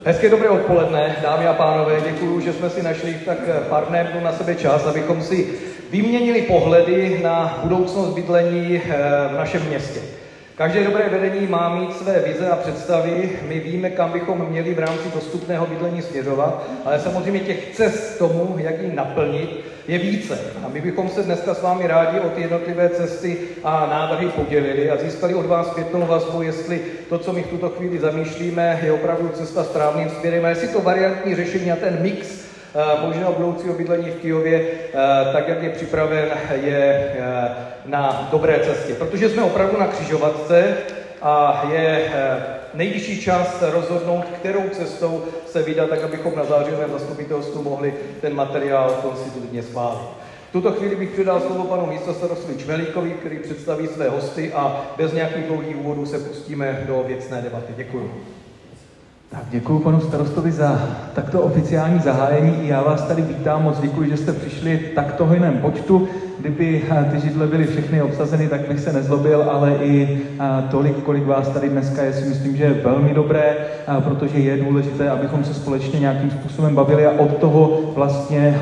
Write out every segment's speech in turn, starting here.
Hezké dobré odpoledne, dámy a pánové, děkuju, že jsme si našli tak pár dnů na sebe čas, abychom si vyměnili pohledy na budoucnost bydlení v našem městě. Každé dobré vedení má mít své vize a představy, my víme, kam bychom měli v rámci dostupného bydlení směřovat, ale samozřejmě těch cest k tomu, jak ji naplnit, je více. A my bychom se dneska s vámi rádi o ty jednotlivé cesty a návrhy podělili a získali od vás zpětnou vazbu, jestli to, co my v tuto chvíli zamýšlíme, je opravdu cesta správným směrem a jestli to variantní řešení a ten mix možného budoucího bydlení v Kyjově, tak jak je připraven, je na dobré cestě. Protože jsme opravdu na křižovatce a je nejvyšší čas rozhodnout, kterou cestou se vydat, tak abychom na zářivém zastupitelstvu mohli ten materiál konstitutivně schválit. V tuto chvíli bych předal slovo panu místostarostovi Čmelíkovi, který představí své hosty a bez nějakých dlouhých úvodů se pustíme do věcné debaty. Děkuji. Tak děkuji panu starostovi za takto oficiální zahájení. I já vás tady vítám, moc děkuji, že jste přišli takto hojném počtu. Kdyby ty židle byly všechny obsazeny, tak bych se nezlobil, ale i tolik, kolik vás tady dneska je, si myslím, že je velmi dobré, protože je důležité, abychom se společně nějakým způsobem bavili a od toho vlastně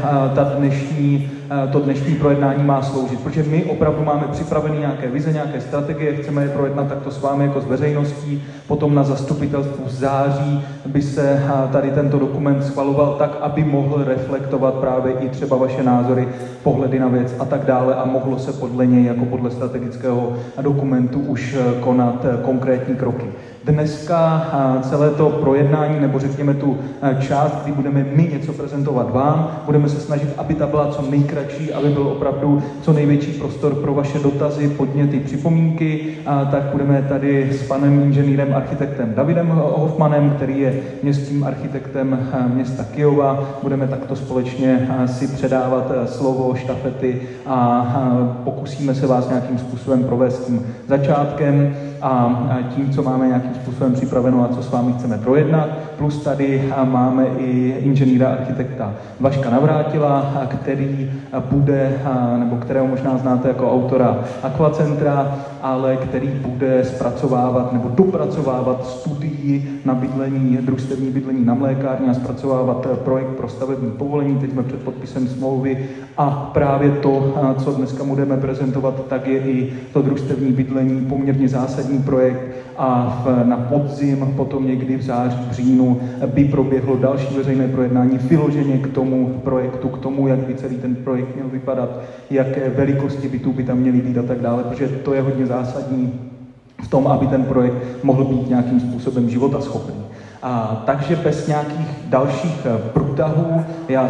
to dnešní projednání má sloužit. Protože my opravdu máme připravené nějaké vize, nějaké strategie, chceme je projednat takto s vámi jako s veřejností, potom na zastupitelstvu v září by se tady tento dokument schvaloval tak, aby mohl reflektovat právě i třeba vaše názory, pohledy na věc a tak dále a mohlo se podle něj, jako podle strategického dokumentu, už konat konkrétní kroky. Dneska celé to projednání, nebo řekněme tu část, kdy budeme my něco prezentovat vám, budeme se snažit, aby ta byla co nejkratší, aby byl opravdu co největší prostor pro vaše dotazy, podněty, připomínky, tak budeme tady s panem inženýrem architektem Davidem Hofmanem, který je městským architektem města Kyjova. Budeme takto společně si předávat slovo, štafety a pokusíme se vás nějakým způsobem provést tím začátkem a tím, co máme nějakým způsobem připraveno a co s vámi chceme projednat. Plus tady máme i inženýra architekta Vaška Navrátila, který bude, nebo kterého možná znáte jako autora Aquacentra, ale který bude zpracovávat nebo dopracovávat studii na bydlení, družstevní bydlení na Mlékárně a zpracovávat projekt pro stavební povolení. Teď jsme před podpisem smlouvy a právě to, co dneska budeme prezentovat, tak je i to družstevní bydlení, poměrně zásadní projekt a na podzim, potom někdy v září, v říjnu by proběhlo další veřejné projednání vyloženě k tomu projektu, k tomu, jak by celý ten projekt měl vypadat, jaké velikosti bytů by tam měly být a tak dále, protože to je hodně zásadní v tom, aby ten projekt mohl být nějakým způsobem životaschopný. Takže bez nějakých dalších průtahů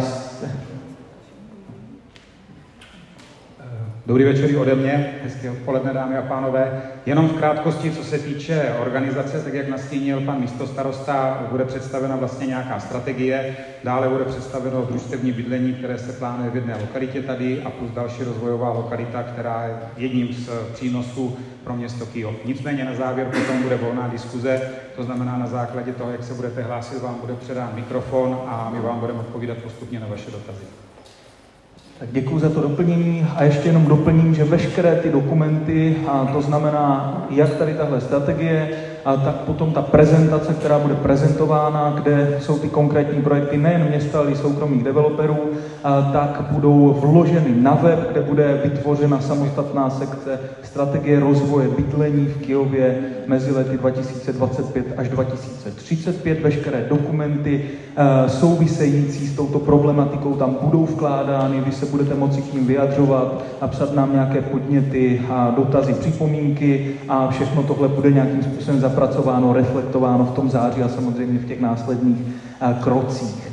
Dobrý večer ode mě, hezké odpoledne, dámy a pánové. Jenom v krátkosti, co se týče organizace, tak jak nastínil pan místostarosta, bude představena vlastně nějaká strategie, dále bude představeno družstevní bydlení, které se plánuje v jedné lokalitě tady a plus další rozvojová lokalita, která je jedním z přínosů pro město Kyjov. Nicméně na závěr potom bude volná diskuze, to znamená na základě toho, jak se budete hlásit, vám bude předán mikrofon a my vám budeme odpovídat postupně na vaše dotazy. Tak děkuji za to doplnění a ještě jenom doplním, že veškeré ty dokumenty, a to znamená jak tady tahle strategie, a tak potom ta prezentace, která bude prezentována, kde jsou ty konkrétní projekty nejen města, ale i soukromých developerů, tak budou vloženy na web, kde bude vytvořena samostatná sekce strategie rozvoje bydlení v Kyjově mezi lety 2025 až 2035. Veškeré dokumenty související s touto problematikou tam budou vkládány, vy se budete moci k ním vyjadřovat a psat nám nějaké podněty a dotazy, připomínky a všechno tohle bude nějakým způsobem zapracováno, reflektováno v tom září a samozřejmě v těch následných krocích.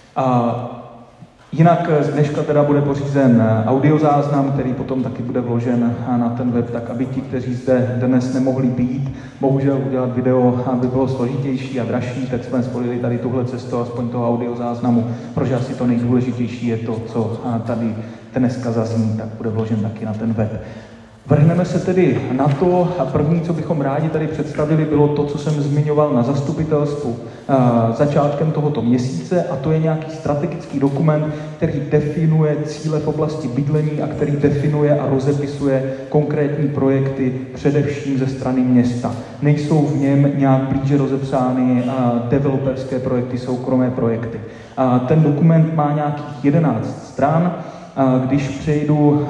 Jinak z dneška teda bude pořízen audiozáznam, který potom taky bude vložen na ten web, tak aby ti, kteří zde dnes nemohli být, bohužel udělat video by bylo složitější a dražší, tak jsme zvolili tady tuhle cestu, aspoň toho audiozáznamu, protože asi to nejdůležitější je to, co tady dneska zazní, tak bude vložen taky na ten web. Vrhneme se tedy na to, a první, co bychom rádi tady představili, bylo to, co jsem zmiňoval na zastupitelstvu začátkem tohoto měsíce, a to je nějaký strategický dokument, který definuje cíle v oblasti bydlení a který definuje a rozepisuje konkrétní projekty především ze strany města. Nejsou v něm nějak blíže rozepsány developerské projekty, soukromé projekty. Ten dokument má nějakých 11 stran. Když přejdu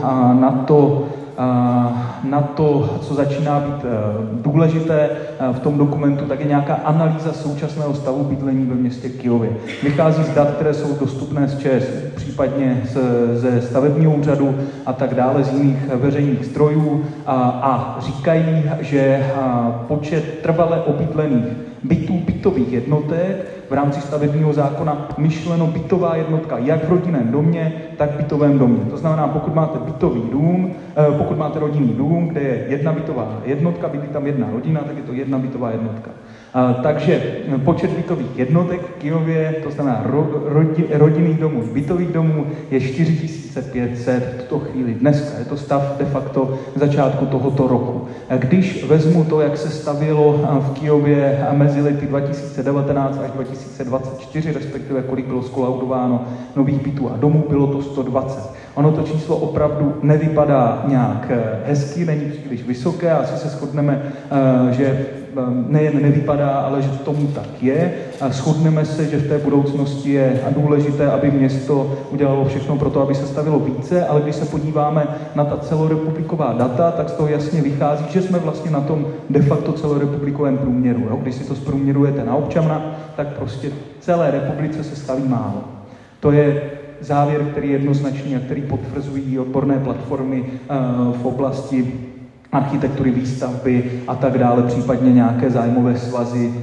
na to, co začíná být důležité v tom dokumentu, tak je nějaká analýza současného stavu bydlení ve městě Kyjově. Vychází z dat, které jsou dostupné z ČSÚ, případně ze stavebního úřadu a tak dále, z jiných veřejných zdrojů, a říkají, že počet trvale obydlených bytových jednotek v rámci stavebního zákona, myšleno bytová jednotka jak v rodinném domě, tak v bytovém domě. To znamená, pokud máte bytový dům, pokud máte rodinný dům, kde je jedna bytová jednotka, bydlí tam jedna rodina, tak je to jedna bytová jednotka. Takže počet bytových jednotek v Kyjově, to znamená rodinných domů, bytových domů, je 4500 v tuto chvíli dneska. Je to stav de facto začátku tohoto roku. Když vezmu to, jak se stavělo v Kyjově mezi lety 2019 až 2024, respektive kolik bylo skolaudováno nových bytů a domů, bylo to 120. Ono to číslo opravdu nevypadá nějak hezky, není příliš vysoké, asi se shodneme, že nejen nevypadá, ale že tomu tak je. Shodneme se, že v té budoucnosti je důležité, aby město udělalo všechno pro to, aby se stavilo více, ale když se podíváme na ta celorepubliková data, tak z toho jasně vychází, že jsme vlastně na tom de facto celorepublikovém průměru. Jo? Když si to zprůměrujete na občana, tak prostě v celé republice se staví málo. To je závěr, který je jednoznačný a který potvrzují odborné platformy v oblasti architektury, výstavby a tak dále, případně nějaké zájmové svazy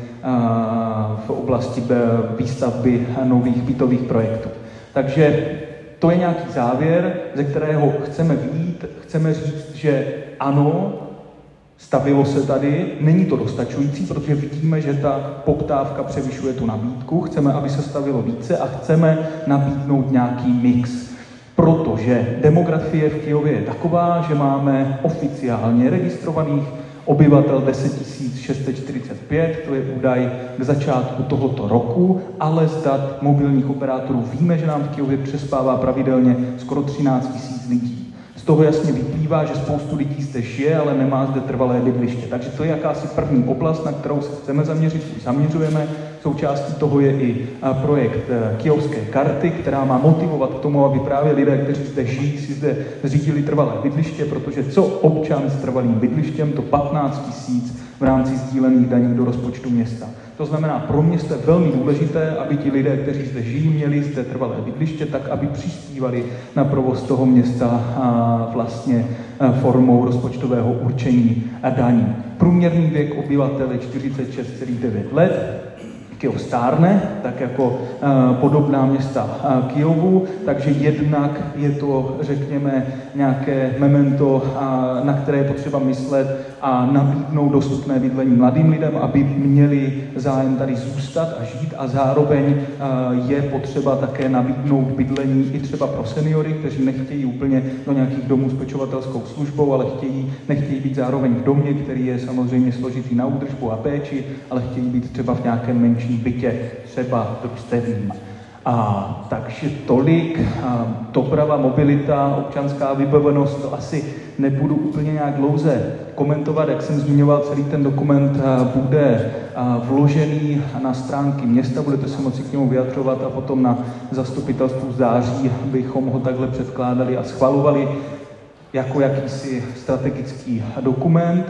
v oblasti výstavby nových bytových projektů. Takže to je nějaký závěr, ze kterého chceme vyjít, chceme říct, že ano, stavilo se tady, není to dostačující, protože vidíme, že ta poptávka převyšuje tu nabídku, chceme, aby se stavilo více a chceme nabídnout nějaký mix. Protože demografie v Kyjově je taková, že máme oficiálně registrovaných obyvatel 10 645, to je údaj k začátku tohoto roku, ale z dat mobilních operátorů víme, že nám v Kyjově přespává pravidelně skoro 13 000 lidí. Z toho jasně vyplývá, že spoustu lidí zde žije, ale nemá zde trvalé bydliště. Takže to je jakási první oblast, na kterou se chceme zaměřit, už zaměřujeme. Součástí toho je i projekt Kyjovské karty, která má motivovat k tomu, aby právě lidé, kteří zde žijí, si zde zřídili trvalé bydliště, protože co občan s trvalým bydlištěm, to 15 000 v rámci sdílených daní do rozpočtu města. To znamená, pro město je velmi důležité, aby ti lidé, kteří zde žijí, měli zde trvalé bydliště, tak aby přispívali na provoz toho města vlastně formou rozpočtového určení a daní. Průměrný věk obyvatel je 46,9 let. Kyjov stárne, tak jako podobná města Kyjovu, takže jednak je to, řekněme, nějaké memento, na které je potřeba myslet a nabídnout dostupné bydlení mladým lidem, aby měli zájem tady zůstat a žít, a zároveň je potřeba také nabídnout bydlení i třeba pro seniory, kteří nechtějí úplně do nějakých domů s pečovatelskou službou, ale nechtějí být zároveň v domě, který je samozřejmě složitý na údržbu a péči, ale chtějí být třeba v nějakém menším bytě, třeba družstevním. Takže tolik, doprava, mobilita, občanská vybavenost, to asi nebudu úplně nějak dlouze komentovat. Jak jsem zmiňoval, celý ten dokument bude vložený na stránky města, budete se moci k němu vyjadřovat a potom na zastupitelstvu v září bychom ho takhle předkládali a schvalovali jako jakýsi strategický dokument.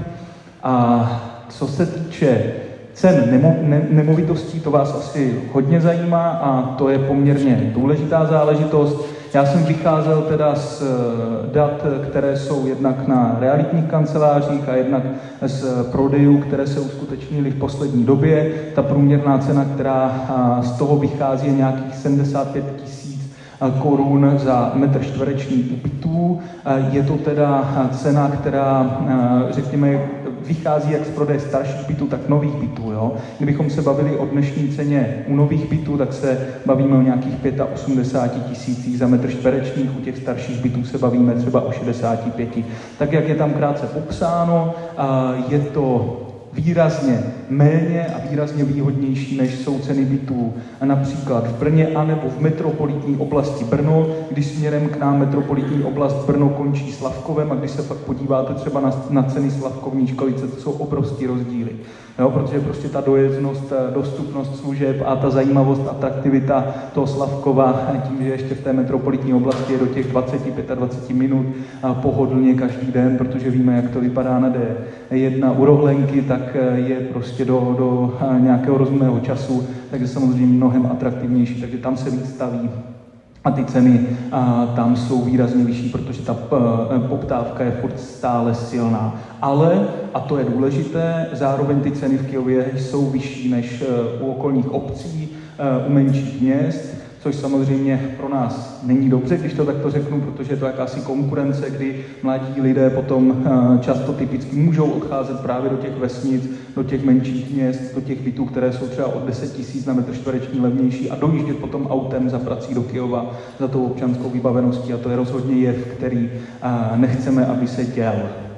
A co se týče cen nemovitostí, to vás asi hodně zajímá a to je poměrně důležitá záležitost. Já jsem vycházel teda z dat, které jsou jednak na realitních kancelářích a jednak z prodejů, které se uskutečnily v poslední době. Ta průměrná cena, která z toho vychází, je nějakých 75 000 korun za metr čtvereční bytů. Je to teda cena, která, řekněme, vychází jak z prodeje starších bytů, tak nových bytů. Jo? Kdybychom se bavili o dnešní ceně u nových bytů, tak se bavíme o nějakých 85 tisících za metr čtverečních, u těch starších bytů se bavíme třeba o 65. Tak jak je tam krátce popsáno, je to výrazně méně a výrazně výhodnější, než jsou ceny bytů například v Brně anebo v metropolitní oblasti Brno, když směrem k nám metropolitní oblast Brno končí Slavkovem a když se fakt podíváte třeba na ceny Slavkovní školice, to jsou obrovský rozdíly. Jo, protože prostě ta dojezdnost, dostupnost služeb a ta zajímavost, atraktivita toho Slavkova, tím, že ještě v té metropolitní oblasti je do těch 20-25 minut pohodlně každý den, protože víme, jak to vypadá na D1 u Rohlenky, tak je prostě do nějakého rozumného času, takže samozřejmě mnohem atraktivnější, takže tam se víc staví. A ty ceny tam jsou výrazně vyšší, protože ta poptávka je furt stále silná. Ale, a to je důležité, zároveň ty ceny v Kyjově jsou vyšší než u okolních obcí, u menších měst, což samozřejmě pro nás není dobře, když to takto řeknu, protože je to jakási konkurence, kdy mladí lidé potom často typicky můžou odcházet právě do těch vesnic, do těch menších měst, do těch bytů, které jsou třeba od 10 000 na metr čtvereční levnější a dojíždět potom autem za prací do Kyjova za tou občanskou vybaveností a to je rozhodně jev, který nechceme, aby se děl.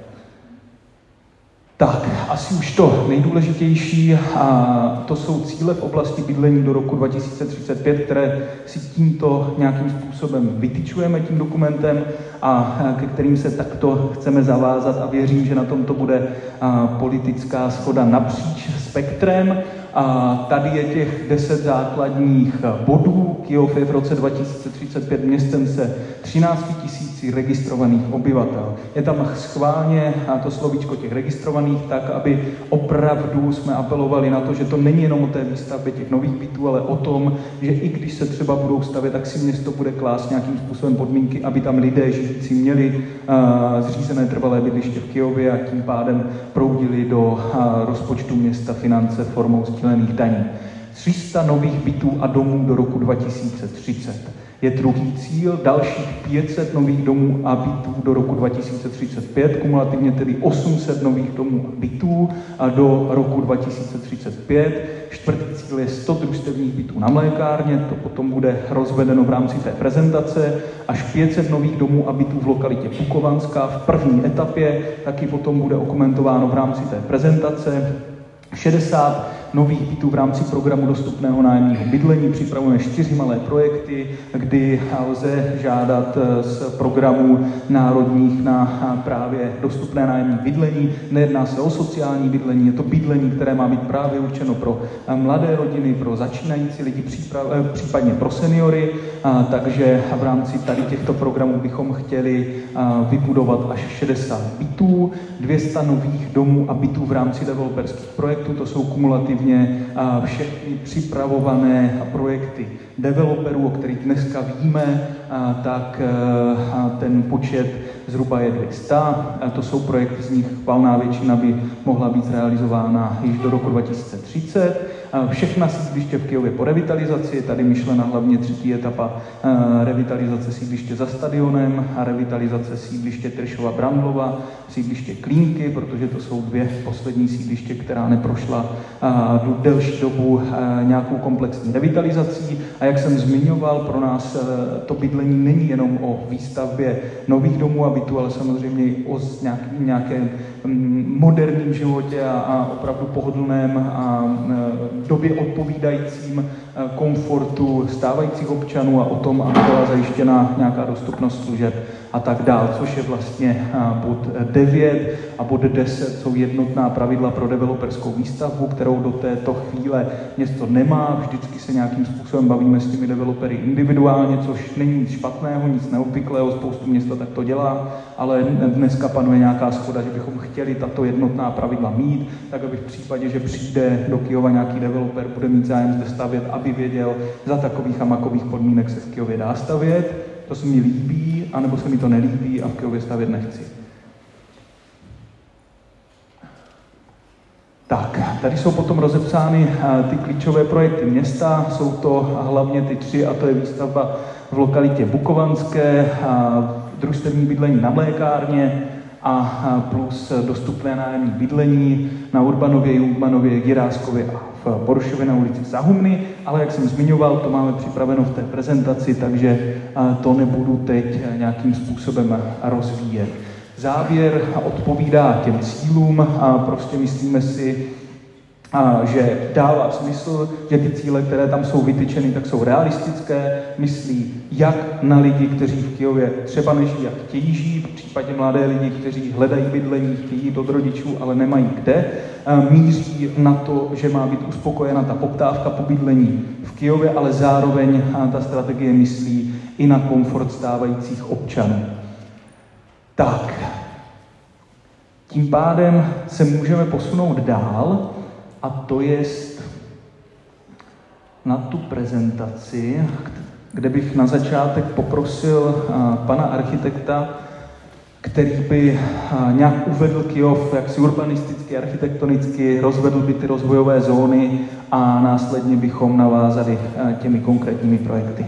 Tak, asi už to nejdůležitější, a to jsou cíle v oblasti bydlení do roku 2035, které si tímto nějakým způsobem vytyčujeme tím dokumentem a ke kterým se takto chceme zavázat a věřím, že na tomto bude politická shoda napříč spektrem. A tady je těch 10 základních bodů. Kyjov je v roce 2035 městem se 13 000 registrovaných obyvatel. Je tam schválně to slovíčko těch registrovaných tak, aby opravdu jsme apelovali na to, že to není jenom o té výstavbě těch nových bytů, ale o tom, že i když se třeba budou stavět, tak si město bude klást nějakým způsobem podmínky, aby tam lidé žijící měli zřízené trvalé bydliště v Kyjově a tím pádem proudili do rozpočtu města finance formou sdílených daní. 300 nových bytů a domů do roku 2030 je druhý cíl, dalších 500 nových domů a bytů do roku 2035, kumulativně tedy 800 nových domů a bytů a do roku 2035. Čtvrtý cíl je 100 družstevních bytů na Mlékárně, to potom bude rozvedeno v rámci té prezentace, až 500 nových domů a bytů v lokalitě Bukovanská v první etapě, taky potom bude okomentováno v rámci té prezentace. 60 nových bytů v rámci programu dostupného nájemního bydlení. Připravujeme 4 malé projekty, kdy lze žádat z programů národních na právě dostupné nájemní bydlení. Nejedná se o sociální bydlení, je to bydlení, které má být právě určeno pro mladé rodiny, pro začínající lidi, případně pro seniory. Takže v rámci tady těchto programů bychom chtěli vybudovat až 60 bytů, 200 nových domů a bytů v rámci developerských projektů. To jsou kumulativně všechny připravované projekty developerů, o kterých dneska víme, tak ten počet zhruba je 200. To jsou projekty, z nich valná většina by mohla být realizována již do roku 2030. Všechna sídliště v Kyjově po revitalizaci, tady myšlena hlavně třetí etapa revitalizace sídliště za stadionem a revitalizace sídliště Tršova Brandlova, sídliště Klínky, protože to jsou 2 poslední sídliště, která neprošla delší dobu nějakou komplexní revitalizací. A jak jsem zmiňoval, pro nás to bydlení není jenom o výstavbě nových domů a bytů, ale samozřejmě i o nějakém moderním životě a opravdu pohodlném a době odpovídajícím komfortu stávajících občanů a o tom, aby byla zajištěna nějaká dostupnost služeb a tak dál, což je vlastně bod 9 a bod 10 jsou jednotná pravidla pro developerskou výstavbu, kterou do této chvíle město nemá. Vždycky se nějakým způsobem bavíme s těmi developery individuálně, což není nic špatného, nic neobvyklého, spoustu města tak to dělá, ale dneska panuje nějaká shoda, že bychom chtěli tato jednotná pravidla mít, tak aby v případě, že přijde do Kyjova nějaký developer, bude mít zájem zde stavět, aby věděl, za takových a makových podmínek se v Kyjově dá stavět. To se mi líbí, anebo se mi to nelíbí a v Kyjově stavět nechci. Tak, tady jsou potom rozepsány ty klíčové projekty města, jsou to hlavně ty 3, a to je výstavba v lokalitě Bukovanské, družstevní bydlení na Mlékárně a plus dostupné nájemní bydlení na Urbanově, Jungmanově, Jiráskově a v Borošově na ulici Zahumny, ale jak jsem zmiňoval, to máme připraveno v té prezentaci, takže to nebudu teď nějakým způsobem rozvíjet. Závěr odpovídá těm cílům a prostě myslíme si, že dává smysl, že ty cíle, které tam jsou vytyčeny, tak jsou realistické, myslí jak na lidi, kteří v Kyjově třeba nežijí, jak chtějí žít, v případě mladé lidi, kteří hledají bydlení, chtějí jít od rodičů, ale nemají kde, míří na to, že má být uspokojena ta poptávka po bydlení v Kyjově, ale zároveň ta strategie myslí i na komfort stávajících občanů. Tak, tím pádem se můžeme posunout dál, a to je na tu prezentaci, kde bych na začátek poprosil pana architekta, který by nějak uvedl Kyjov jaksi urbanisticky, architektonicky, rozvedl by ty rozvojové zóny a následně bychom navázali těmi konkrétními projekty.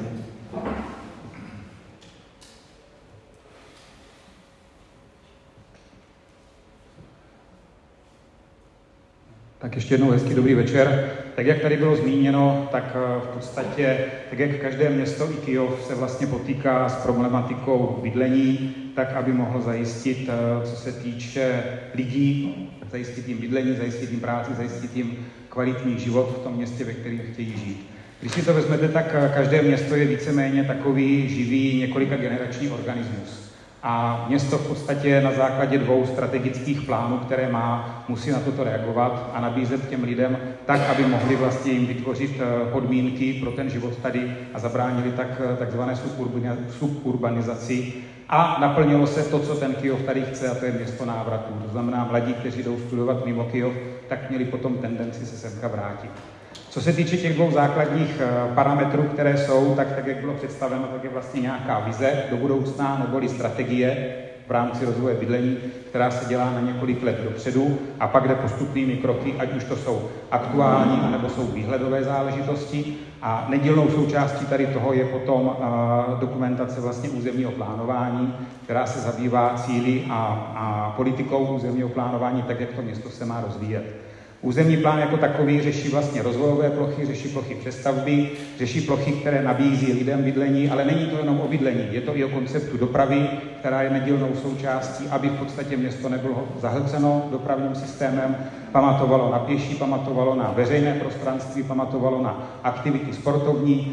Tak ještě jednou hezký dobrý večer. Tak jak tady bylo zmíněno, tak v podstatě, tak jak každé město i Kyjov se vlastně potýká s problematikou bydlení, tak aby mohl zajistit, co se týče lidí, zajistit jim bydlení, zajistit jim práci, zajistit jim kvalitní život v tom městě, ve kterém chtějí žít. Když si to vezmete, tak každé město je víceméně takový živý několika generační organismus. A město v podstatě na základě 2 strategických plánů, které má, musí na toto reagovat a nabízet těm lidem tak, aby mohli vlastně jim vytvořit podmínky pro ten život tady a zabránili takzvané suburbanizaci. A naplnilo se to, co ten Kyjov tady chce, a to je město návratů. To znamená, mladí, kteří jdou studovat mimo Kyjov, tak měli potom tendenci se semka vrátit. Co se týče těch 2 základních parametrů, které jsou, tak jak bylo představeno, tak je vlastně nějaká vize do budoucna, neboli strategie v rámci rozvoje bydlení, která se dělá na několik let dopředu a pak jde postupnými kroky, ať už to jsou aktuální, nebo jsou výhledové záležitosti. A nedílnou součástí tady toho je potom dokumentace vlastně územního plánování, která se zabývá cíli a politikou územního plánování, tak jak to město se má rozvíjet. Územní plán jako takový řeší vlastně rozvojové plochy, řeší plochy přestavby, řeší plochy, které nabízí lidem bydlení, ale není to jenom o bydlení, je to i o konceptu dopravy, která je nedílnou součástí, aby v podstatě město nebylo zahlceno dopravním systémem, pamatovalo na pěší, pamatovalo na veřejné prostranství, pamatovalo na aktivity sportovní,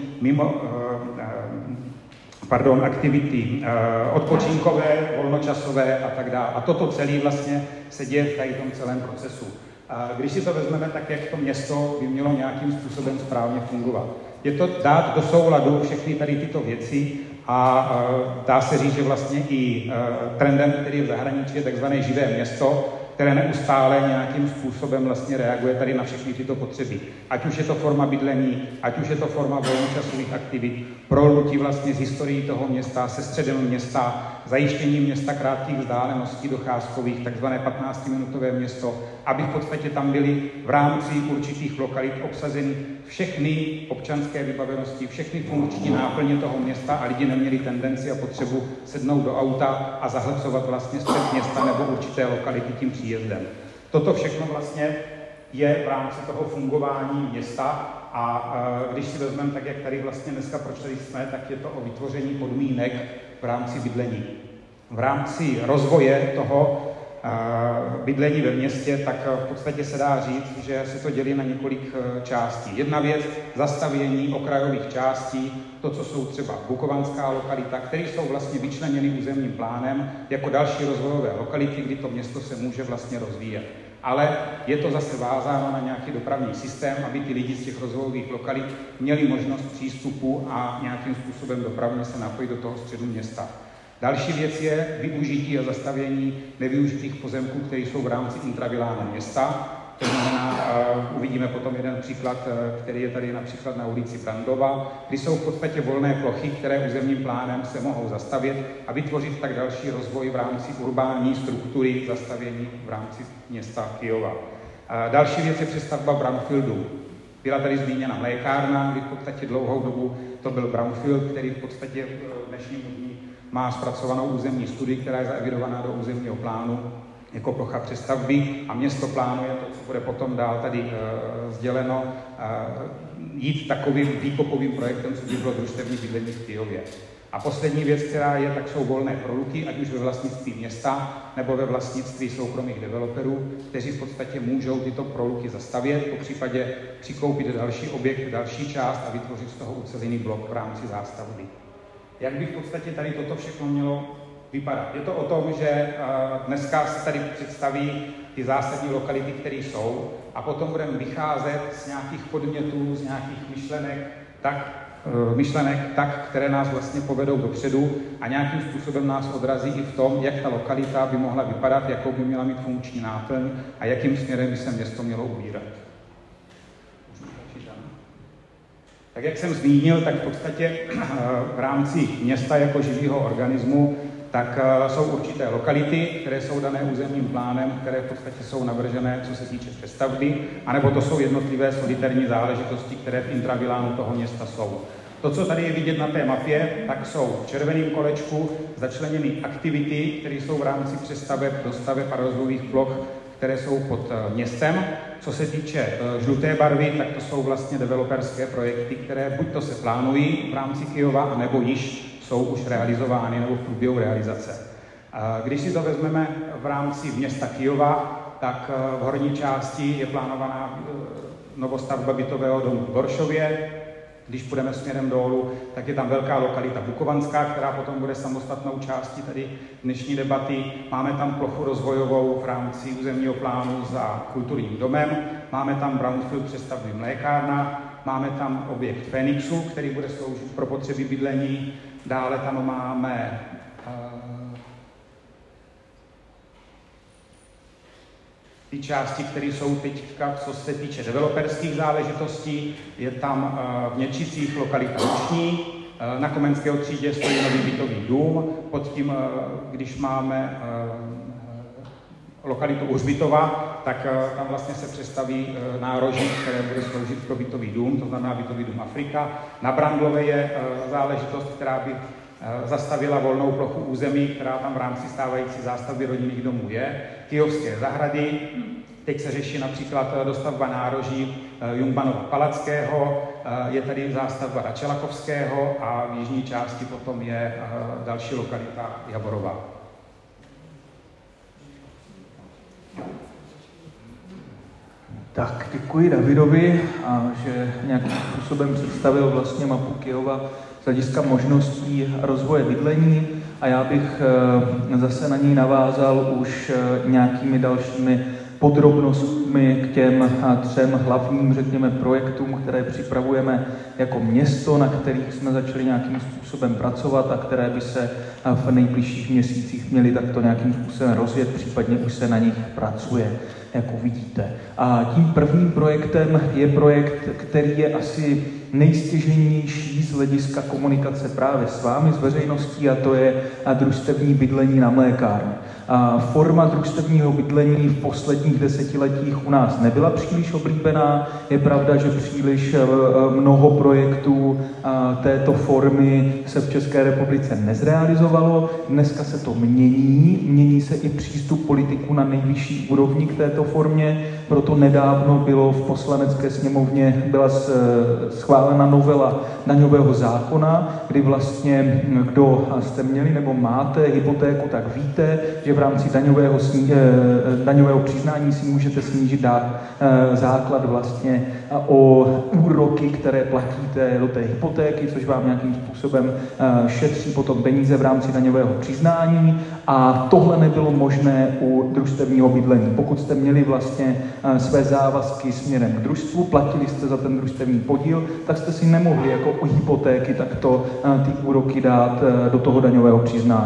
aktivity odpočinkové, volnočasové a tak dále. A toto celé vlastně se děje v tady tom celém procesu. Když si to vezmeme, tak jak to město by mělo nějakým způsobem správně fungovat. Je to dát do souladu všechny tady tyto věci a dá se říct, že vlastně i trendem, který je v zahraničí, je takzvané živé město, které neustále nějakým způsobem vlastně reaguje tady na všechny tyto potřeby. Ať už je to forma bydlení, ať už je to forma volnočasových aktivit, prolnutí vlastně z historií toho města, se středem města, zajištění města krátkých vzdáleností docházkových, takzvané 15-minutové město, aby v podstatě tam byly v rámci určitých lokalit obsazeny všechny občanské vybavenosti, všechny funkční náplně toho města a lidi neměli tendenci a potřebu sednout do auta a zahlcovat vlastně střed města nebo určité lokality tím příjezdem. Toto všechno vlastně je v rámci toho fungování města a když si vezmeme, tak jak tady vlastně dneska proč tady jsme, tak je to o vytvoření podmínek v rámci bydlení. V rámci rozvoje toho bydlení ve městě, tak v podstatě se dá říct, že se to dělí na několik částí. Jedna věc, zastavění okrajových částí, to, co jsou třeba bukovanská lokalita, které jsou vlastně vyčleněny územním plánem jako další rozvojové lokality, kdy to město se může vlastně rozvíjet. Ale je to zase vázáno na nějaký dopravní systém, aby ty lidi z těch rozvojových lokalit měli možnost přístupu a nějakým způsobem dopravně se napojit do toho středu města. Další věc je využití a zastavění nevyužitých pozemků, které jsou v rámci intravilánu města. To znamená, uvidíme potom jeden příklad, který je tady například na ulici Brandova, kdy jsou v podstatě volné plochy, které územním plánem se mohou zastavět a vytvořit tak další rozvoj v rámci urbání struktury zastavění v rámci města Kyjova. Další věc je přestavba brownfieldu. Byla tady zmíněna mlékárna, kdy v podstatě dlouhou dobu to byl brownfield, který v podstatě v dnešním dní má zpracovanou územní studii, která je zaevidovaná do územního plánu jako plocha přestavby a město plánuje to, co bude potom dál tady sděleno, jít takovým výkopovým projektem, co by bylo družstevní bydlení v Kyjově. A poslední věc, která je, tak jsou volné proluky, ať už ve vlastnictví města nebo ve vlastnictví soukromých developerů, kteří v podstatě můžou tyto proluky zastavět, popřípadě přikoupit další objekt, další část a vytvořit z toho ucelený blok v rámci zástavby. Jak by v podstatě tady toto všechno mělo vypadat? Je to o tom, že dneska se tady představí ty zásadní lokality, které jsou, a potom budeme vycházet z nějakých podnětů, z nějakých myšlenek, které nás vlastně povedou dopředu a nějakým způsobem nás odrazí i v tom, jak ta lokalita by mohla vypadat, jakou by měla mít funkční náplň a jakým směrem by se město mělo ubírat. Tak jak jsem zmínil, tak v podstatě v rámci města jako živého organismu tak jsou určité lokality, které jsou dané územním plánem, které v podstatě jsou navržené, co se týče přestavby, anebo to jsou jednotlivé solitární záležitosti, které v intravilánu toho města jsou. To, co tady je vidět na té mapě, tak jsou v červeném kolečku začleněny aktivity, které jsou v rámci přestaveb, dostaveb a rozvojových ploch, které jsou pod městem. Co se týče žluté barvy, tak to jsou vlastně developerské projekty, které buď to se plánují v rámci Kyjova, anebo již jsou už realizovány nebo v průběhu realizace. Když si to vezmeme v rámci města Kyjova, tak v horní části je plánovaná novostavba bytového domu v Doršově. Když půjdeme směrem dolů, tak je tam velká lokalita Bukovanská, která potom bude samostatnou částí tady dnešní debaty. Máme tam plochu rozvojovou v rámci územního plánu za kulturním domem. Máme tam brownfield přestavby mlékárna. Máme tam objekt Fénixu, který bude sloužit pro potřeby bydlení. Dále tam máme ty části, které jsou teďka, co se týče developerských záležitostí. Je tam v Něčicích lokalita Luční, na Komenského třídě stojí nový bytový dům, pod tím, když máme lokalitu u Hřbitova, tak tam vlastně se přestaví nároží, které bude sloužit pro bytový dům, to znamená bytový dům Afrika. Na Brandlové je záležitost, která by zastavila volnou plochu území, která tam v rámci stávající zástavby rodinných domů je. Kyjovské zahrady, teď se řeší například dostavba nároží Jungmanova Palackého, je tady zástavba Račelakovského a v jižní části potom je další lokalita Jaborová. Tak, děkuji Davidovi, že nějakým způsobem představil vlastně mapu Kyjova z hlediska možností rozvoje bydlení a já bych zase na něj navázal už nějakými dalšími podrobnostmi k těm 3 hlavním, řekněme, projektům, které připravujeme jako město, na kterých jsme začali nějakým způsobem pracovat a které by se v nejbližších měsících měly takto nějakým způsobem rozjet, případně už se na nich pracuje, jak uvidíte. A tím prvním projektem je projekt, který je asi nejstěžejnější z hlediska komunikace právě s vámi, s veřejností, a to je družstevní bydlení na mlékárně. Forma družstevního bydlení v posledních desetiletích u nás nebyla příliš oblíbená. Je pravda, že příliš mnoho projektů této formy se v České republice nezrealizovalo. Dneska se to mění se i přístup politiků na nejvyšší úrovni k této formě, proto nedávno bylo v Poslanecké sněmovně byla schválena novela daňového zákona, kdy vlastně, kdo jste měli nebo máte hypotéku, tak víte, že v rámci daňového přiznání si můžete snížit základ vlastně o úroky, které platíte do té hypotéky, což vám nějakým způsobem šetří potom peníze v rámci daňového přiznání, a tohle nebylo možné u družstevního bydlení. Pokud jste měli vlastně své závazky směrem k družstvu, platili jste za ten družstevní podíl, tak jste si nemohli jako u hypotéky takto ty úroky dát do toho daňového přiznání.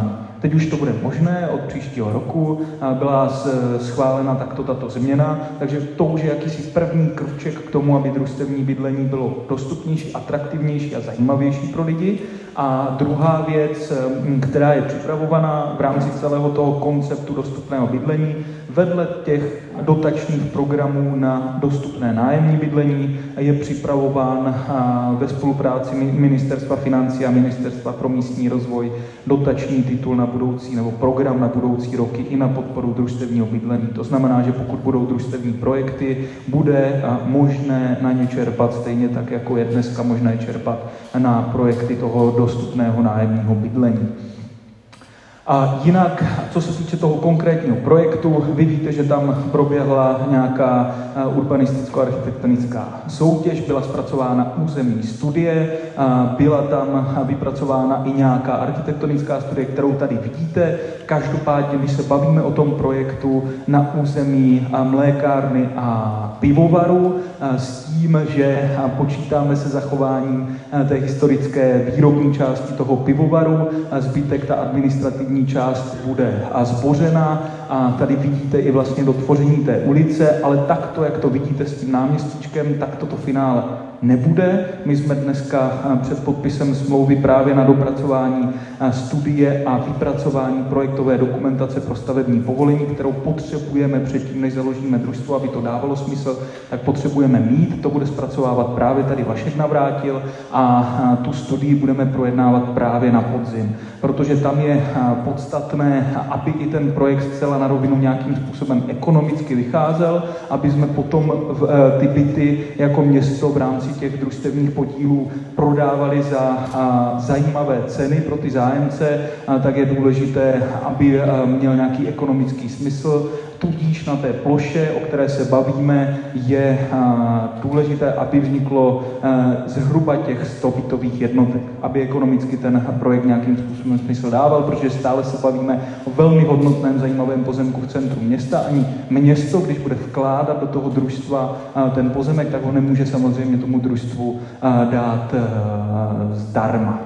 Teď už to bude možné, od příštího roku byla schválena takto tato změna, takže to už je jakýsi první krůček k tomu, aby družstevní bydlení bylo dostupnější, atraktivnější a zajímavější pro lidi. A druhá věc, která je připravovaná v rámci celého toho konceptu dostupného bydlení, vedle těch dotačních programů na dostupné nájemní bydlení je připravován ve spolupráci Ministerstva financí a Ministerstva pro místní rozvoj dotační titul na budoucí nebo program na budoucí roky i na podporu družstevního bydlení. To znamená, že pokud budou družstevní projekty, bude možné na ně čerpat stejně tak, jako je dneska možné čerpat na projekty toho dostupného nájemního bydlení. A jinak, co se týče toho konkrétního projektu, vy víte, že tam proběhla nějaká urbanisticko-architektonická soutěž, byla zpracována územní studie, byla tam vypracována i nějaká architektonická studie, kterou tady vidíte. Každopádně, když se bavíme o tom projektu na území mlékárny a pivovaru, s tím, že počítáme se zachováním té historické výrobní části toho pivovaru, zbytek ta administrativní část bude zbořena a tady vidíte i vlastně dotvoření té ulice, ale takto, jak to vidíte s tím náměstíčkem, tak toto finále nebude. My jsme dneska před podpisem smlouvy právě na dopracování studie a vypracování projektové dokumentace pro stavební povolení, kterou potřebujeme předtím, než založíme družstvo, aby to dávalo smysl, tak potřebujeme mít. To bude zpracovávat právě tady Vašek Navrátil a tu studii budeme projednávat právě na podzim, protože tam je podstatné, aby i ten projekt zcela na rovinu nějakým způsobem ekonomicky vycházel, aby jsme potom ty byty jako město v rámci těch družstevních podílů prodávali za zajímavé ceny pro ty zájemce, tak je důležité, aby měl nějaký ekonomický smysl. Tudíž na té ploše, o které se bavíme, je důležité, aby vzniklo zhruba těch 100 bytových jednotek, aby ekonomicky ten projekt nějakým způsobem smysl dával, protože stále se bavíme o velmi hodnotném, zajímavém pozemku v centru města. Ani město, když bude vkládat do toho družstva ten pozemek, tak ho nemůže samozřejmě tomu družstvu dát zdarma.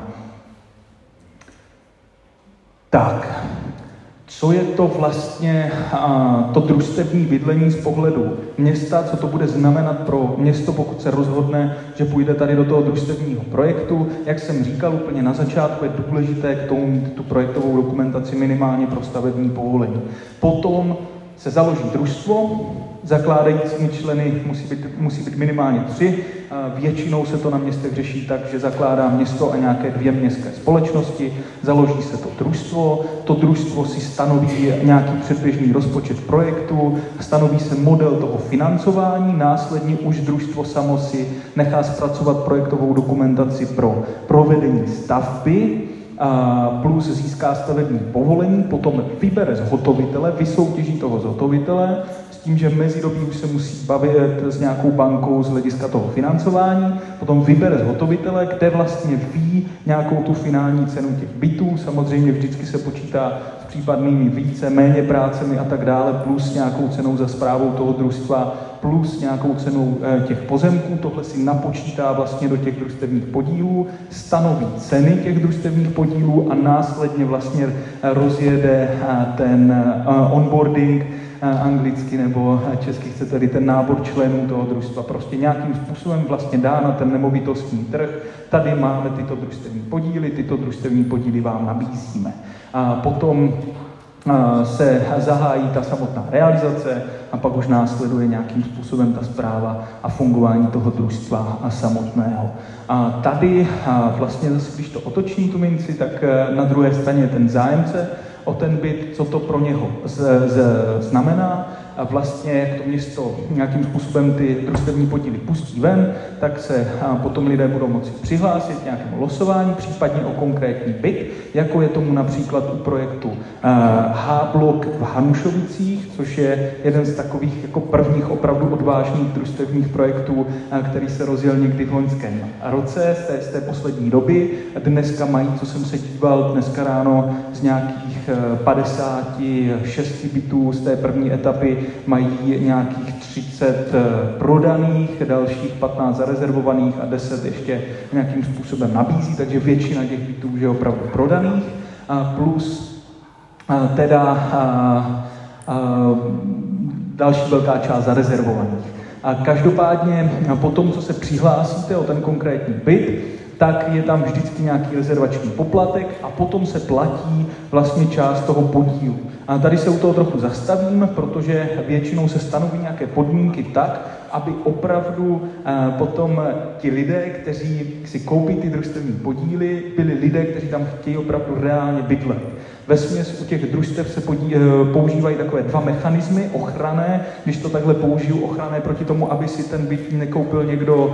Tak, co je to vlastně to družstevní bydlení z pohledu města, co to bude znamenat pro město, pokud se rozhodne, že půjde tady do toho družstevního projektu. Jak jsem říkal úplně na začátku, je důležité k tomu mít tu projektovou dokumentaci minimálně pro stavební povolení. Potom se založí družstvo, zakládajícími členy musí být minimálně 3. Většinou se to na městech řeší tak, že zakládá město a nějaké 2 městské společnosti, založí se to družstvo si stanoví nějaký předběžný rozpočet projektu, stanoví se model toho financování, následně už družstvo samo si nechá zpracovat projektovou dokumentaci pro provedení stavby, plus získá stavební povolení, potom vybere zhotovitele, vysoutěží toho zhotovitele, s tím, že v mezidobí už se musí bavit s nějakou bankou z hlediska toho financování, potom vybere zhotovitele, kde vlastně ví nějakou tu finální cenu těch bytů, samozřejmě vždycky se počítá s případnými více, méně prácemi a tak dále, plus nějakou cenou za správou toho družstva, plus nějakou cenou těch pozemků, tohle si napočítá vlastně do těch družstevních podílů, stanoví ceny těch družstevních podílů a následně vlastně rozjede ten onboarding, anglicky nebo česky chcete-li ten nábor členů toho družstva. Prostě nějakým způsobem vlastně dá na ten nemovitostní trh. Tady máme tyto družstevní podíly vám nabízíme. A potom se zahájí ta samotná realizace a pak už následuje nějakým způsobem ta správa a fungování toho družstva a samotného. A tady vlastně zase, když to otočím tu minci, tak na druhé straně je ten zájemce o ten byt, co to pro něho znamená. A vlastně, jak to město nějakým způsobem ty družstevní podíly pustí ven, tak se potom lidé budou moci přihlásit nějakému losování, případně o konkrétní byt, jako je tomu například u projektu H-blok v Hanušovicích, což je jeden z takových jako prvních opravdu odvážných družstevních projektů, který se rozjel někdy v loňském roce z té poslední doby. Dneska mají, co jsem se díval dneska ráno, z nějakých 56 bytů z té první etapy mají nějakých 30 prodaných, dalších 15 zarezervovaných a 10 ještě nějakým způsobem nabízí, takže většina těch bytů už je opravdu prodaných. A plus další velká část zarezervovaných. A každopádně po tom, co se přihlásíte o ten konkrétní byt, tak je tam vždycky nějaký rezervační poplatek a potom se platí vlastně část toho podílu. A tady se u toho trochu zastavím, protože většinou se stanoví nějaké podmínky tak, aby opravdu potom ti lidé, kteří si koupí ty družstevní podíly, byli lidé, kteří tam chtějí opravdu reálně bydlet. Vesměs u těch družstev se používají takové dva mechanismy ochranné, když to takhle použiju, ochranné proti tomu, aby si ten byt nekoupil někdo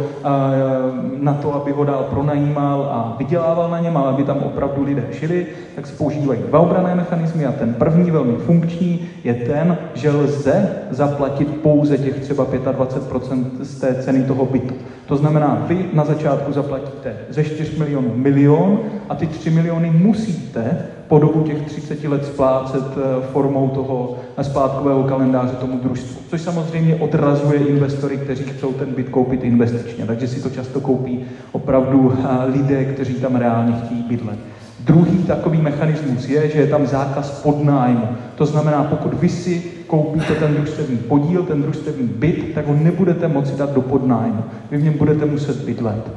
na to, aby ho dál pronajímal a vydělával na něm, ale aby tam opravdu lidé žili, tak se používají dva obranné mechanismy a ten první, velmi funkční, je ten, že lze zaplatit pouze těch třeba 25% z té ceny toho bytu. To znamená, vy na začátku zaplatíte ze 4 milionů milion a ty 3 miliony musíte po dobu těch 30 let splácet formou toho splátkového kalendáře tomu družstvu. Což samozřejmě odrazuje investory, kteří chcou ten byt koupit investičně. Takže si to často koupí opravdu lidé, kteří tam reálně chtějí bydlet. Druhý takový mechanismus je, že je tam zákaz podnájmu. To znamená, pokud vy si koupíte ten družstevní podíl, ten družstevní byt, tak ho nebudete moci dát do podnájmu. Vy v něm budete muset bydlet.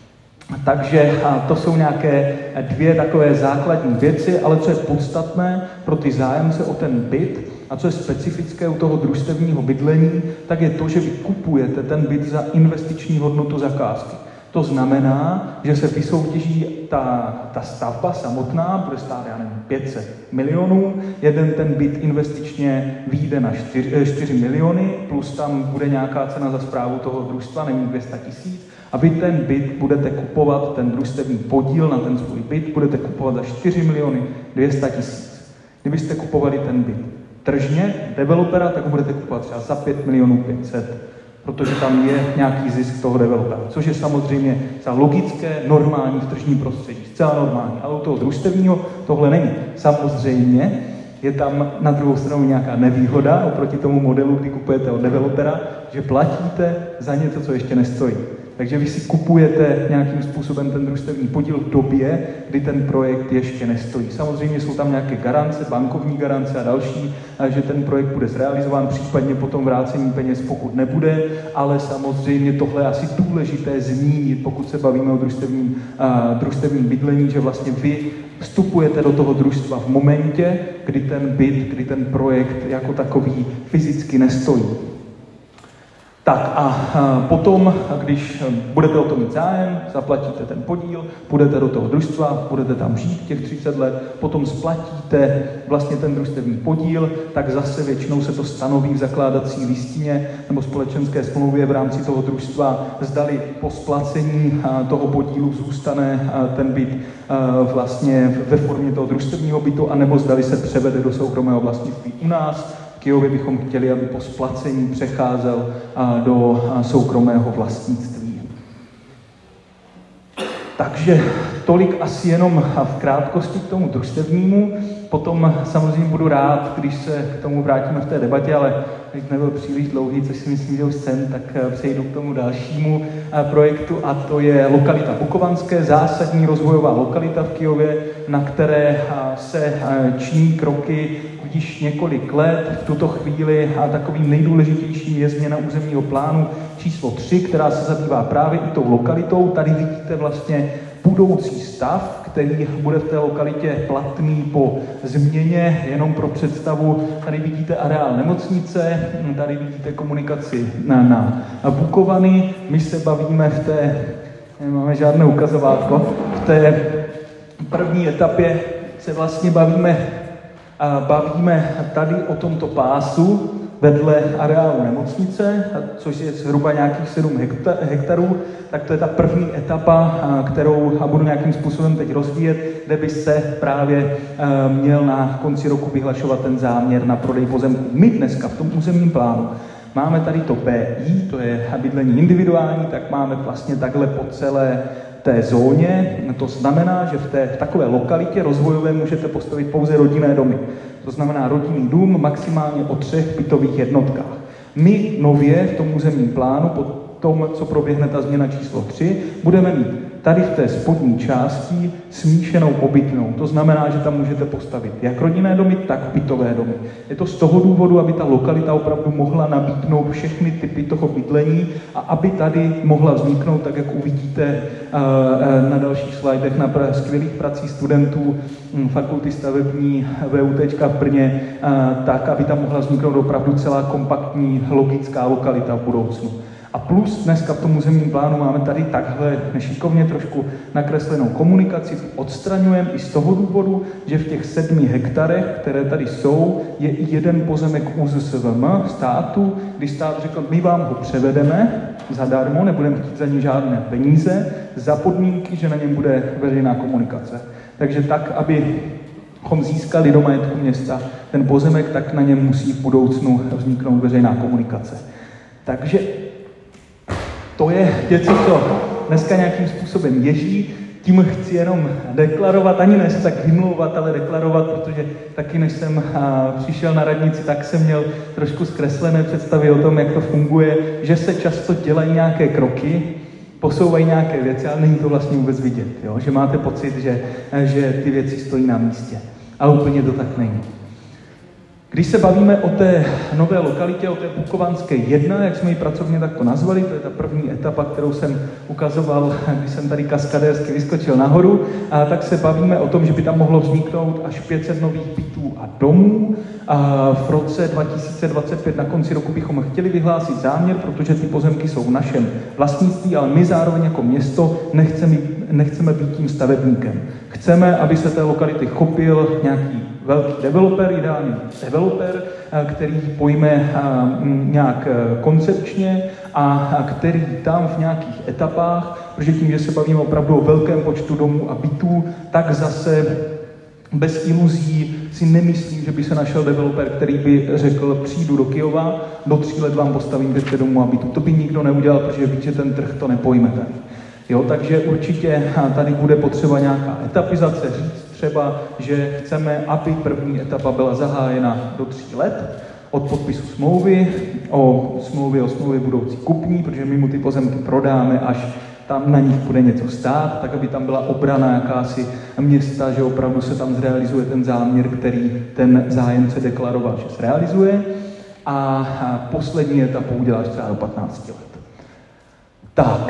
Takže to jsou nějaké dvě takové základní věci, ale co je podstatné pro ty zájemce o ten byt a co je specifické u toho družstevního bydlení, tak je to, že vy kupujete ten byt za investiční hodnotu zakázky. To znamená, že se vysoutěží ta stavba samotná, bude stát, 500 milionů, jeden ten byt investičně vyjde na 4 miliony, plus tam bude nějaká cena za správu toho družstva, není 200 000, a vy ten byt budete kupovat, ten družstevní podíl na ten svůj byt, budete kupovat za 4 miliony 200 000. Kdybyste kupovali ten byt tržně, developera, tak ho budete kupovat třeba za 5 milionů 500, protože tam je nějaký zisk toho developera, což je samozřejmě logické, normální v tržním prostředí, zcela normální, ale u toho družstevního tohle není. Samozřejmě je tam na druhou stranu nějaká nevýhoda oproti tomu modelu, kdy kupujete od developera, že platíte za něco, co ještě nestojí. Takže vy si kupujete nějakým způsobem ten družstevní podíl v době, kdy ten projekt ještě nestojí. Samozřejmě jsou tam nějaké garance, bankovní garance a další, že ten projekt bude zrealizován, případně potom vrácení peněz, pokud nebude, ale samozřejmě tohle je asi důležité zmínit, pokud se bavíme o družstevním bydlení, že vlastně vy vstupujete do toho družstva v momentě, kdy ten byt, kdy ten projekt jako takový fyzicky nestojí. Tak a potom, když budete o to mít zájem, zaplatíte ten podíl, půjdete do toho družstva, budete tam žít těch 30 let, potom splatíte vlastně ten družstevní podíl, tak zase většinou se to stanoví v zakládací listině nebo společenské smlouvě v rámci toho družstva, zdali po splacení toho podílu zůstane ten byt vlastně ve formě toho družstevního bytu, anebo zdali se převede do soukromého vlastnictví u nás. V Kyjově bychom chtěli, aby po splacení přecházel do soukromého vlastnictví. Takže tolik asi jenom v krátkosti k tomu družstevnímu. Potom samozřejmě budu rád, když se k tomu vrátíme v té debatě, ale když nebyl příliš dlouhý, což si myslím, že už jsem, tak přejdu k tomu dalšímu projektu, a to je lokalita Bukovanské, zásadní rozvojová lokalita v Kyjově, na které se činí kroky již několik let. V tuto chvíli takovým nejdůležitějším je změna územního plánu číslo 3, která se zabývá právě i tou lokalitou. Tady vidíte vlastně budoucí stav, který bude v té lokalitě platný po změně. Jenom pro představu, tady vidíte areál nemocnice, tady vidíte komunikaci na Bukovany. My se bavíme nemáme žádné ukazovátko, v té první etapě se vlastně bavíme tady o tomto pásu vedle areálu nemocnice, což je zhruba nějakých 7 hektarů, tak to je ta první etapa, kterou budu nějakým způsobem teď rozvíjet, kde by se právě měl na konci roku vyhlašovat ten záměr na prodej pozemků. My dneska v tom územním plánu máme tady to BI, to je bydlení individuální, tak máme vlastně takhle po celé té zóně. To znamená, že v takové lokalitě rozvojové můžete postavit pouze rodinné domy. To znamená rodinný dům maximálně o 3 bytových jednotkách. My nově v tom územním plánu, po tom, co proběhne ta změna číslo 3, budeme mít tady v té spodní části smíšenou obytnou. To znamená, že tam můžete postavit jak rodinné domy, tak bytové domy. Je to z toho důvodu, aby ta lokalita opravdu mohla nabídnout všechny typy toho bydlení a aby tady mohla vzniknout, tak jak uvidíte na dalších slajdech, na skvělých pracích studentů fakulty stavební VUT v Brně, tak, aby tam mohla vzniknout opravdu celá kompaktní logická lokalita v budoucnu. A plus dneska v tom územním plánu máme tady takhle nešikovně trošku nakreslenou komunikaci, odstraňujeme i z toho důvodu, že v těch 7 hektarech, které tady jsou, je i jeden pozemek ÚZSVM státu, kdy stát řekl, my vám ho převedeme zadarmo, nebudeme chtít za ní žádné peníze, za podmínky, že na něm bude veřejná komunikace. Takže tak, abychom získali do majetku města ten pozemek, tak na něm musí v budoucnu vzniknout veřejná komunikace. Takže to je něco, co dneska nějakým způsobem ježí. Tím chci jenom deklarovat, ani ne se tak vymlouvat, ale deklarovat, protože taky než jsem přišel na radnici, tak jsem měl trošku zkreslené představy o tom, jak to funguje, že se často dělají nějaké kroky, posouvají nějaké věci, ale není to vlastně vůbec vidět, jo? Že máte pocit, že ty věci stojí na místě. Ale úplně to tak není. Když se bavíme o té nové lokalitě, o té Bukovanské 1, jak jsme ji pracovně takto nazvali, to je ta první etapa, kterou jsem ukazoval, když jsem tady kaskadérsky vyskočil nahoru, tak se bavíme o tom, že by tam mohlo vzniknout až 500 nových bytů a domů. V roce 2025 na konci roku bychom chtěli vyhlásit záměr, protože ty pozemky jsou v našem vlastnictví, ale my zároveň jako město nechceme být tím stavebníkem. Chceme, aby se té lokality chopil nějaký velký developer, ideálně developer, který pojme nějak koncepčně a který tam v nějakých etapách, protože tím, že se bavíme opravdu o velkém počtu domů a bytů, tak zase bez iluzí si nemyslím, že by se našel developer, který by řekl, přijdu do Kyjova, do 3 let vám postavím 500 domů a bytů. To by nikdo neudělal, protože ví, že ten trh to nepojme tady. Jo, takže určitě tady bude potřeba nějaká etapizace, říct třeba, že chceme, aby první etapa byla zahájena do 3 let od podpisu smlouvy o smlouvě budoucí kupní, protože my mu ty pozemky prodáme, až tam na nich bude něco stát, tak aby tam byla obrana jakási města, že opravdu se tam zrealizuje ten záměr, který ten zájemce deklaroval, že se realizuje. A poslední etapu uděláš třeba do 15 let. Tak.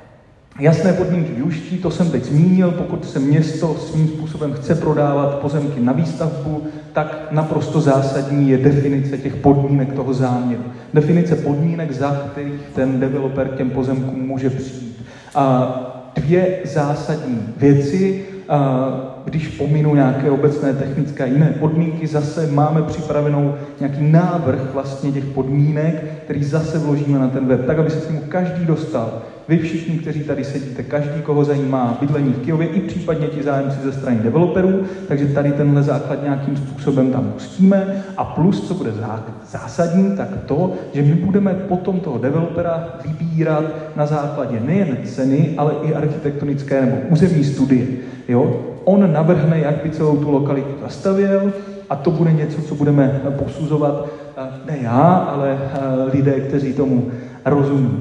Jasné podmínky využití, to jsem teď zmínil, pokud se město svým způsobem chce prodávat pozemky na výstavbu, tak naprosto zásadní je definice těch podmínek toho záměru. Definice podmínek, za kterých ten developer těm pozemkům může přijít. A 2 zásadní věci, když pominu nějaké obecné technické a jiné podmínky, zase máme připravenou nějaký návrh vlastně těch podmínek, který zase vložíme na ten web, tak aby se k němu každý dostal. Vy všichni, kteří tady sedíte, každý, koho zajímá bydlení v Kyjově, i případně ti zájemci ze strany developerů, takže tady tenhle základ nějakým způsobem tam pustíme. A plus, co bude zásadní, tak to, že my budeme potom toho developera vybírat na základě nejen ceny, ale i architektonické nebo územní studie. Jo? On navrhne, jak by celou tu lokalitu zastavěl, a to bude něco, co budeme posuzovat ne já, ale lidé, kteří tomu rozumí.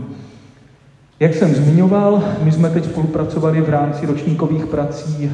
Jak jsem zmiňoval, my jsme teď spolupracovali v rámci ročníkových prací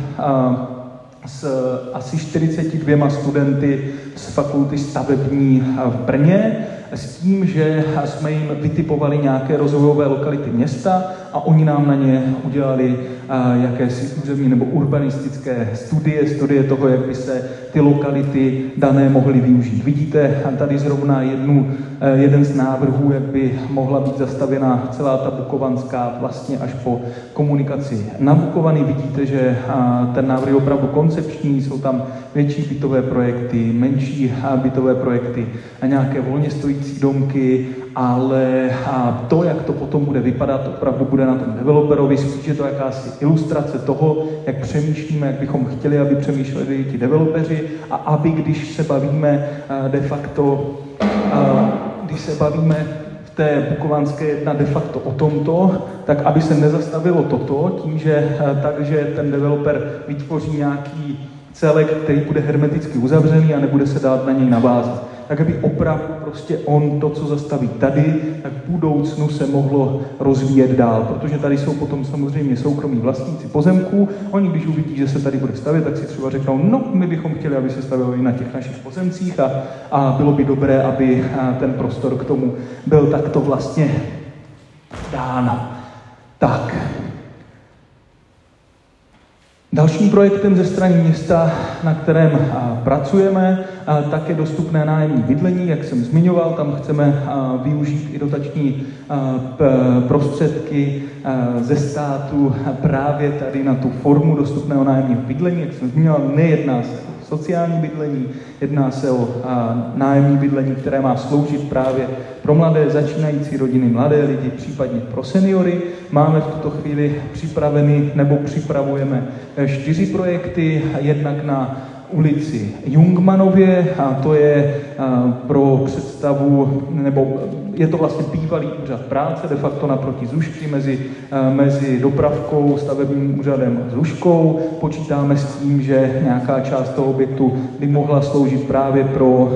s asi 42 studenty z fakulty stavební v Brně, s tím, že jsme jim vytipovali nějaké rozvojové lokality města a oni nám na ně udělali jakési územní nebo urbanistické studie toho, jak by se ty lokality dané mohly využít. Vidíte tady zrovna jeden z návrhů, jak by mohla být zastavěna celá ta Bukovanská vlastně až po komunikaci na Bukovany. Vidíte, že ten návrh je opravdu koncepční, jsou tam větší bytové projekty, menší bytové projekty a nějaké volně stojící domky, ale to, jak to potom bude vypadat, opravdu bude na tom developerovi, spíš je to jakási ilustrace toho, jak přemýšlíme, jak bychom chtěli, aby přemýšleli ti developeři a aby, když se bavíme de facto, když se bavíme v té Bukovanské 1 de facto o tomto, tak aby se nezastavilo toto tím, že takže ten developer vytvoří nějaký celek, který bude hermeticky uzavřený a nebude se dát na něj navázat. Tak aby opravdu prostě on to, co zastaví tady, tak v budoucnu se mohlo rozvíjet dál, protože tady jsou potom samozřejmě soukromí vlastníci pozemků. Oni, když uvidí, že se tady bude stavět, tak si třeba řeknou, no, my bychom chtěli, aby se stavělo i na těch našich pozemcích a bylo by dobré, aby ten prostor k tomu byl takto vlastně dán. Tak. Dalším projektem ze strany města, na kterém pracujeme, tak je dostupné nájemní bydlení, jak jsem zmiňoval, tam chceme využít i dotační prostředky ze státu právě tady na tu formu dostupného nájemního bydlení, jak jsem zmiňoval, nejedná se o sociální bydlení, jedná se o nájemní bydlení, které má sloužit právě pro mladé začínající rodiny, mladé lidi, případně pro seniory. Máme v tuto chvíli připraveny nebo připravujeme 4 projekty, jednak na ulici Jungmanově, a to je pro představu, nebo je to vlastně bývalý úřad práce, de facto naproti Zušky, mezi dopravkou, stavebním úřadem a Zuškou. Počítáme s tím, že nějaká část toho objektu by mohla sloužit právě pro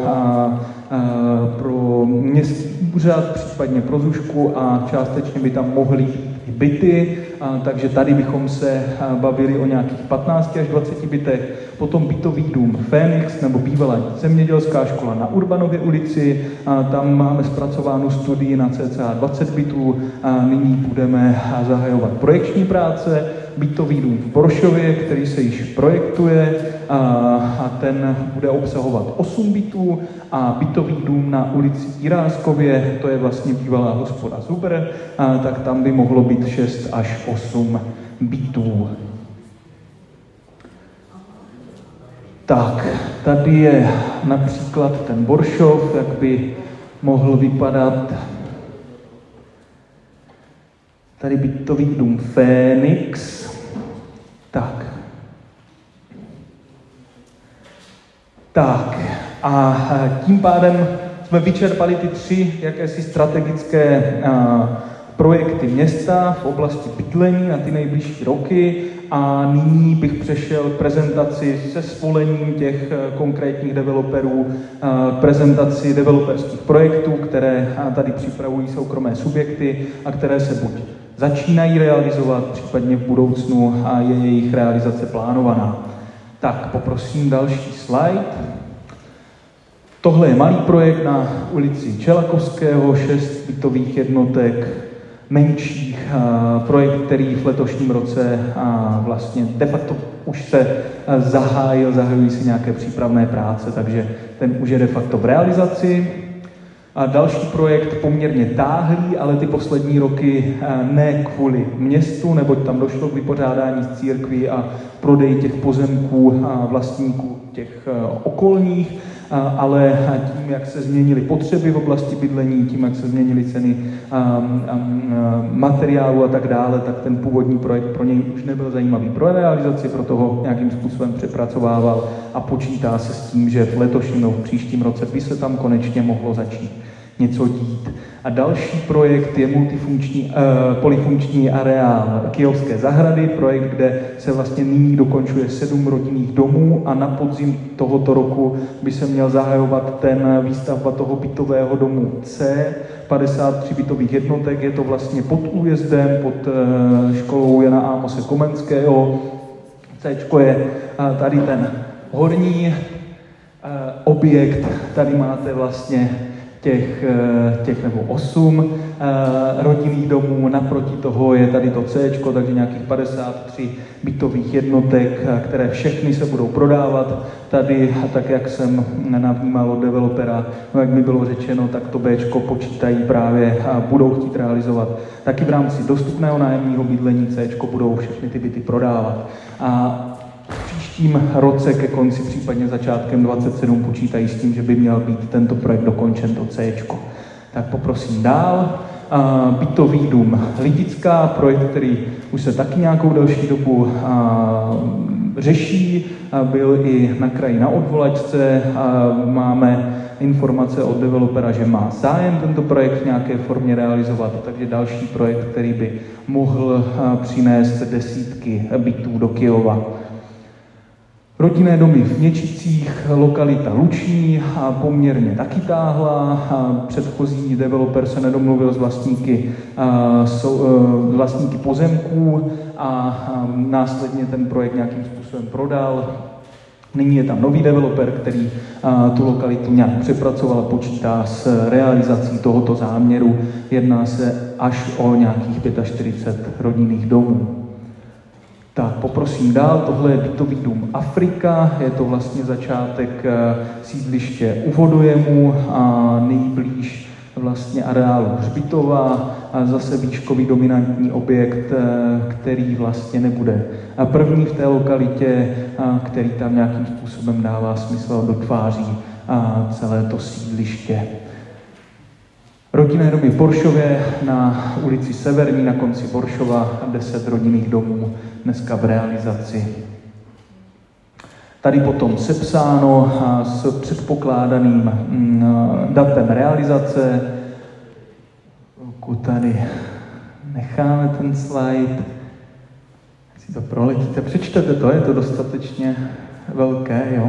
městský úřad, případně pro Zušku a částečně by tam mohly být i byty, takže tady bychom se bavili o nějakých 15 až 20 bytech. Potom bytový dům Fénix nebo bývalá zemědělská škola na Urbanově ulici, tam máme zpracovánu studii na cca 20 bytů, nyní budeme zahajovat projekční práce. Bytový dům v Boršově, který se již projektuje a ten bude obsahovat 8 bytů a bytový dům na ulici Jiráskově, to je vlastně bývalá hospoda Zuber, tak tam by mohlo být 6 až 8 bytů. Tak, tady je například ten Boršov, jak by mohl vypadat. Tady bytový dům Fénix. Tak. A tím pádem jsme vyčerpali ty 3 jakési strategické projekty města v oblasti bydlení na ty nejbližší roky a nyní bych přešel k prezentaci se svolením těch konkrétních developerů, prezentaci developerských projektů, které tady připravují soukromé subjekty a které se buď začínají realizovat, případně v budoucnu a je jejich realizace plánovaná. Tak, poprosím další slide. Tohle je malý projekt na ulici Čelakovského, 6 bytových jednotek, menších, projekt, který v letošním roce vlastně de facto už se zahajují se nějaké přípravné práce, takže ten už je de facto v realizaci. A další projekt poměrně táhlý, ale ty poslední roky ne kvůli městu, neboť tam došlo k vypořádání z církví a prodeji těch pozemků a vlastníků těch okolních, ale tím, jak se změnily potřeby v oblasti bydlení, tím, jak se změnily ceny materiálu a tak dále, tak ten původní projekt pro něj už nebyl zajímavý pro realizaci, proto ho nějakým způsobem přepracovával a počítá se s tím, že v letošním nebo v příštím roce by se tam konečně mohlo začít něco dít. A další projekt je polyfunkční areál Kyjovské zahrady, projekt, kde se vlastně nyní dokončuje 7 rodinných domů a na podzim tohoto roku by se měl zahajovat výstavba toho bytového domu C, 53 bytových jednotek, je to vlastně pod újezdem, pod školou Jana Ámose Komenského. Cčko je tady ten horní objekt, tady máte vlastně těch nebo 8 rodinných domů, naproti toho je tady to C, takže nějakých 53 bytových jednotek, které všechny se budou prodávat. Tady, tak jak jsem navnímal od developera, jak mi bylo řečeno, tak to B počítají právě a budou chtít realizovat. Taky v rámci dostupného nájemního bydlení C budou všechny ty byty prodávat. A v příštím roce ke konci, případně začátkem 27 počítají s tím, že by měl být tento projekt dokončen do C. Tak poprosím dál. Bytový dům Lidická, projekt, který už se taky nějakou delší dobu řeší, byl i na kraji na odvolačce. Máme informace od developera, že má zájem tento projekt v nějaké formě realizovat, takže další projekt, který by mohl přinést desítky bytů do Kyjova. Rodinné domy v Něčicích, lokalita Luční, poměrně taky táhla. Předchozí developer se nedomluvil s vlastníky pozemků a následně ten projekt nějakým způsobem prodal. Nyní je tam nový developer, který tu lokalitu nějak přepracoval a počítá s realizací tohoto záměru. Jedná se až o nějakých 45 rodinných domů. Tak, poprosím dál, tohle je bytový dům Afrika, je to vlastně začátek sídliště u vodojemu a nejblíž vlastně areálu Hřbitova a zase výškový dominantní objekt, který vlastně nebude první v té lokalitě, který tam nějakým způsobem dává smysl a dotváří celé to sídliště. Rodinné domy v Boršově na ulici Severní na konci Boršova, 10 rodinných domů dneska v realizaci. Tady potom sepsáno s předpokládaným datem realizace. Tady necháme ten slide. Si to proletíte, přečtete to, je to dostatečně velké, jo?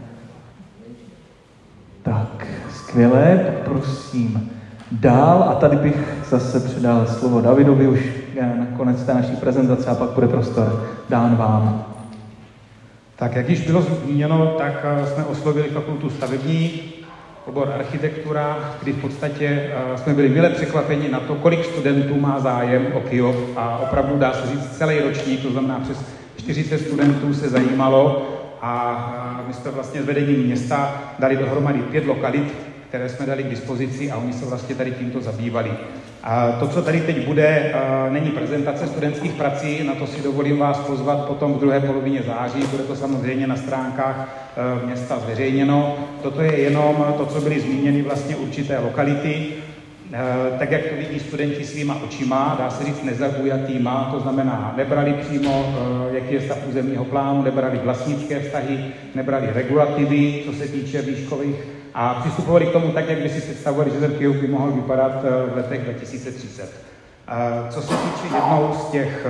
Tak, skvělé, prosím dál. A tady bych zase předal slovo Davidovi už na konec té naší prezentace a pak bude prostor dán vám. Tak, jak již bylo zmíněno, tak jsme oslovili fakultu stavební, obor architektura, kdy v podstatě jsme byli mile překvapeni na to, kolik studentů má zájem o KIOP a opravdu dá se říct celý ročník, to znamená přes 40 studentů se zajímalo a my jsme vlastně s vedením města dali dohromady 5 lokalit, které jsme dali k dispozici a oni se vlastně tady tímto zabývali. A to, co tady teď bude, není prezentace studentských prací, na to si dovolím vás pozvat potom v druhé polovině září, bude to samozřejmě na stránkách města zveřejněno. Toto je jenom to, co byly zmíněny vlastně určité lokality, tak jak to vidí studenti svýma očima, dá se říct nezaujatýma, to znamená nebrali přímo, jaký je stav územního plánu, nebrali vlastnické vztahy, nebrali regulativy, co se týče výškových, a přistupovali k tomu tak, jak by si představovali, že ten KIOP by mohl vypadat v letech 2030. Co se týče jednou z těch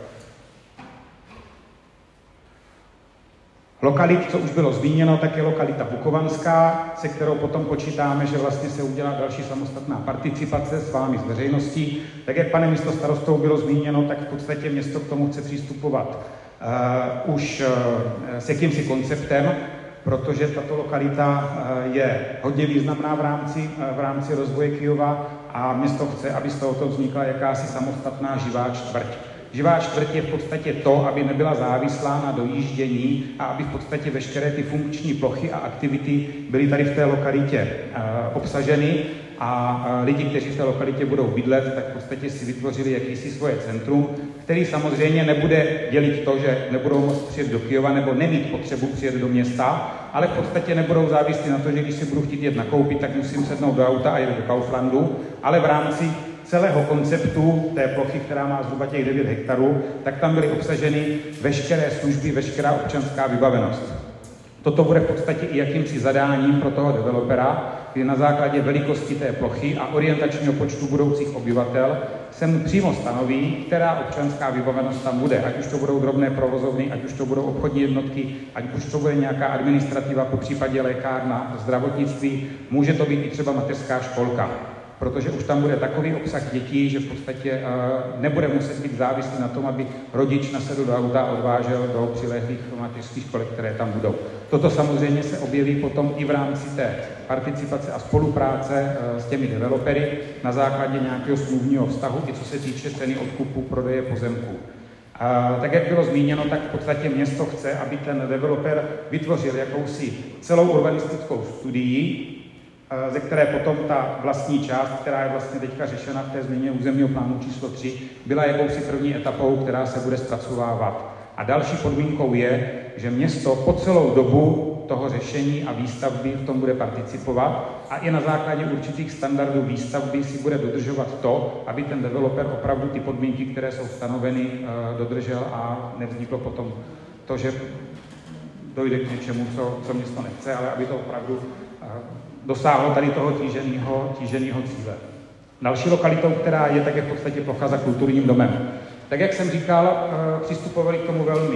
lokalit, co už bylo zmíněno, tak je lokalita Bukovanská, se kterou potom počítáme, že vlastně se udělá další samostatná participace s vámi, s veřejností. Tak jak pane místostarostou bylo zmíněno, tak v podstatě město k tomu chce přistupovat už s jakýmsi konceptem, protože tato lokalita je hodně významná v rámci rozvoje Kyjova a město chce, aby z tohoto vznikla jakási samostatná živá čtvrť. Živá čtvrť je v podstatě to, aby nebyla závislá na dojíždění a aby v podstatě veškeré ty funkční plochy a aktivity byly tady v té lokalitě obsaženy a lidi, kteří v té lokalitě budou bydlet, tak v podstatě si vytvořili jakýsi svoje centrum, který samozřejmě nebude dělit to, že nebudou moct přijet do Kyjova nebo nemít potřebu přijet do města, ale v podstatě nebudou závislí na to, že když si budu chtít jet nakoupit, tak musím sednout do auta a jet do Kauflandu, ale v rámci celého konceptu té plochy, která má zhruba těch 9 hektarů, tak tam byly obsaženy veškeré služby, veškerá občanská vybavenost. Toto bude v podstatě i jakýmsi zadáním pro toho developera, kdy na základě velikosti té plochy a orientačního počtu budoucích obyvatel se mu přímo stanoví, která občanská vybavenost tam bude. Ať už to budou drobné provozovny, ať už to budou obchodní jednotky, ať už to bude nějaká administrativa, popřípadě lékárna, zdravotnictví, může to být i třeba mateřská školka. Protože už tam bude takový obsah dětí, že v podstatě nebude muset být závislý na tom, aby rodič nasedl do auta a odvážel do přilehlých mateřských školek, které tam budou. Toto samozřejmě se objeví potom i v rámci té participace a spolupráce s těmi developery na základě nějakého smluvního vztahu, i co se týče ceny odkupu, prodeje pozemků. Tak jak bylo zmíněno, tak v podstatě město chce, aby ten developer vytvořil jakousi celou urbanistickou studii, ze které potom ta vlastní část, která je vlastně teďka řešena v té změně územního plánu číslo 3, byla jakousi první etapou, která se bude zpracovávat. A další podmínkou je, že město po celou dobu toho řešení a výstavby v tom bude participovat a i na základě určitých standardů výstavby si bude dodržovat to, aby ten developer opravdu ty podmínky, které jsou stanoveny, dodržel a nevzniklo potom to, že dojde k něčemu, co město nechce, ale aby to opravdu dosáhlo tady toho tíženého cíle. Další lokalitou, která je, tak je v podstatě plocha za kulturním domem. Tak jak jsem říkal, přistupovali k tomu velmi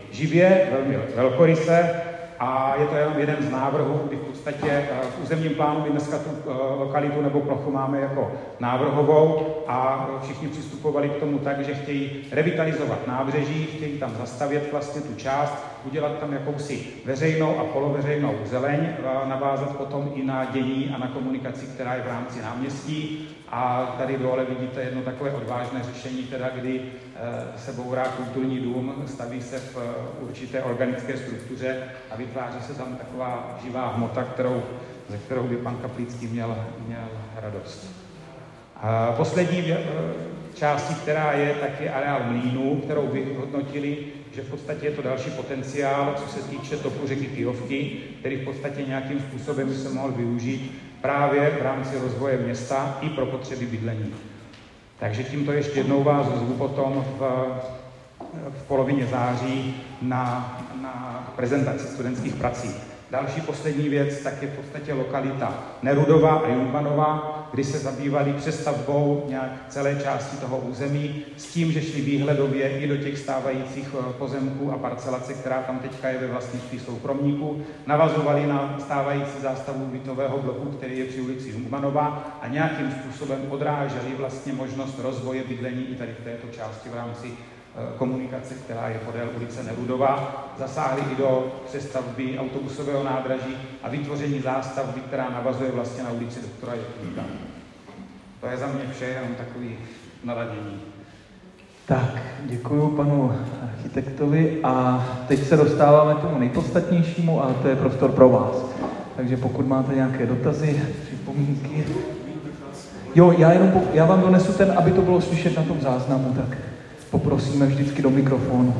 živě, velmi velkoryse, a je to jenom jeden z návrhů, kdy v podstatě v územním plánu my dneska tu lokalitu nebo plochu máme jako návrhovou a všichni přistupovali k tomu tak, že chtějí revitalizovat nábřeží, chtějí tam zastavět vlastně tu část, udělat tam jakousi veřejnou a poloveřejnou zeleň, navázat potom i na dění a na komunikaci, která je v rámci náměstí. A tady dole vidíte jedno takové odvážné řešení, teda kdy se bourá kulturní dům, staví se v určité organické struktuře a vytváří se tam taková živá hmota, ze kterou by pan Kaplický měl radost. A poslední částí, která je, tak je areál mlýnů, kterou vyhodnotili, že v podstatě je to další potenciál, co se týče toku řeky Kyjovky, který v podstatě nějakým způsobem by se mohl využít právě v rámci rozvoje města i pro potřeby bydlení. Takže tímto ještě jednou vás zvu potom v polovině září na prezentaci studentských prací. Další poslední věc, tak je v podstatě lokalita Nerudova a Jungmanova, kdy se zabývali přestavbou nějak celé části toho území s tím, že šli výhledově i do těch stávajících pozemků a parcelace, která tam teďka je ve vlastnictví soukromníků, navazovali na stávající zástavu bytového bloku, který je při ulici Jungmanova a nějakým způsobem odráželi vlastně možnost rozvoje bydlení i tady v této části v rámci komunikace, která je podél ulice Nerudova, zasáhli i do přestavby autobusového nádraží a vytvoření zástavby, která navazuje vlastně na ulici doktora Jetlíka. To je za mě vše, jenom takový naladění. Tak, děkuji panu architektovi a teď se dostáváme k tomu nejpodstatnějšímu a to je prostor pro vás. Takže pokud máte nějaké dotazy, připomínky. Jo, já vám donesu ten, aby to bylo slyšet na tom záznamu, tak poprosíme vždycky do mikrofonu.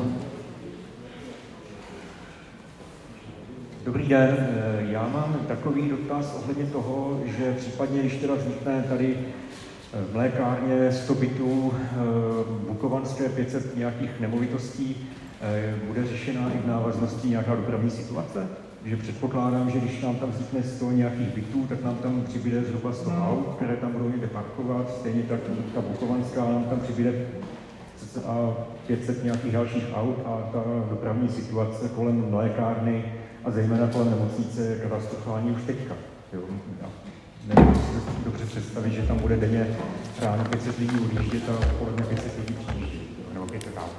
Dobrý den, já mám takový dotaz ohledně toho, že případně, když teda vznikne tady v mlékárně 100 bytů, Bukovanské 500 nějakých nemovitostí, bude řešena i v návaznosti nějaká dopravní situace? Že předpokládám, že když nám tam vznikne 100 nějakých bytů, tak nám tam přibude zhruba 100 aut, které tam budou někde parkovat, stejně tak ta Bukovanská nám tam přibude a 500 nějakých dalších aut a ta dopravní situace kolem lékárny a zejména kolem nemocnice je katastrofální už teďka. Nevím, si dobře představit, že tam bude denně ráno 500 lidí odjíždět a odpoledne 500 lidí přijíždět, nebo 500 aut.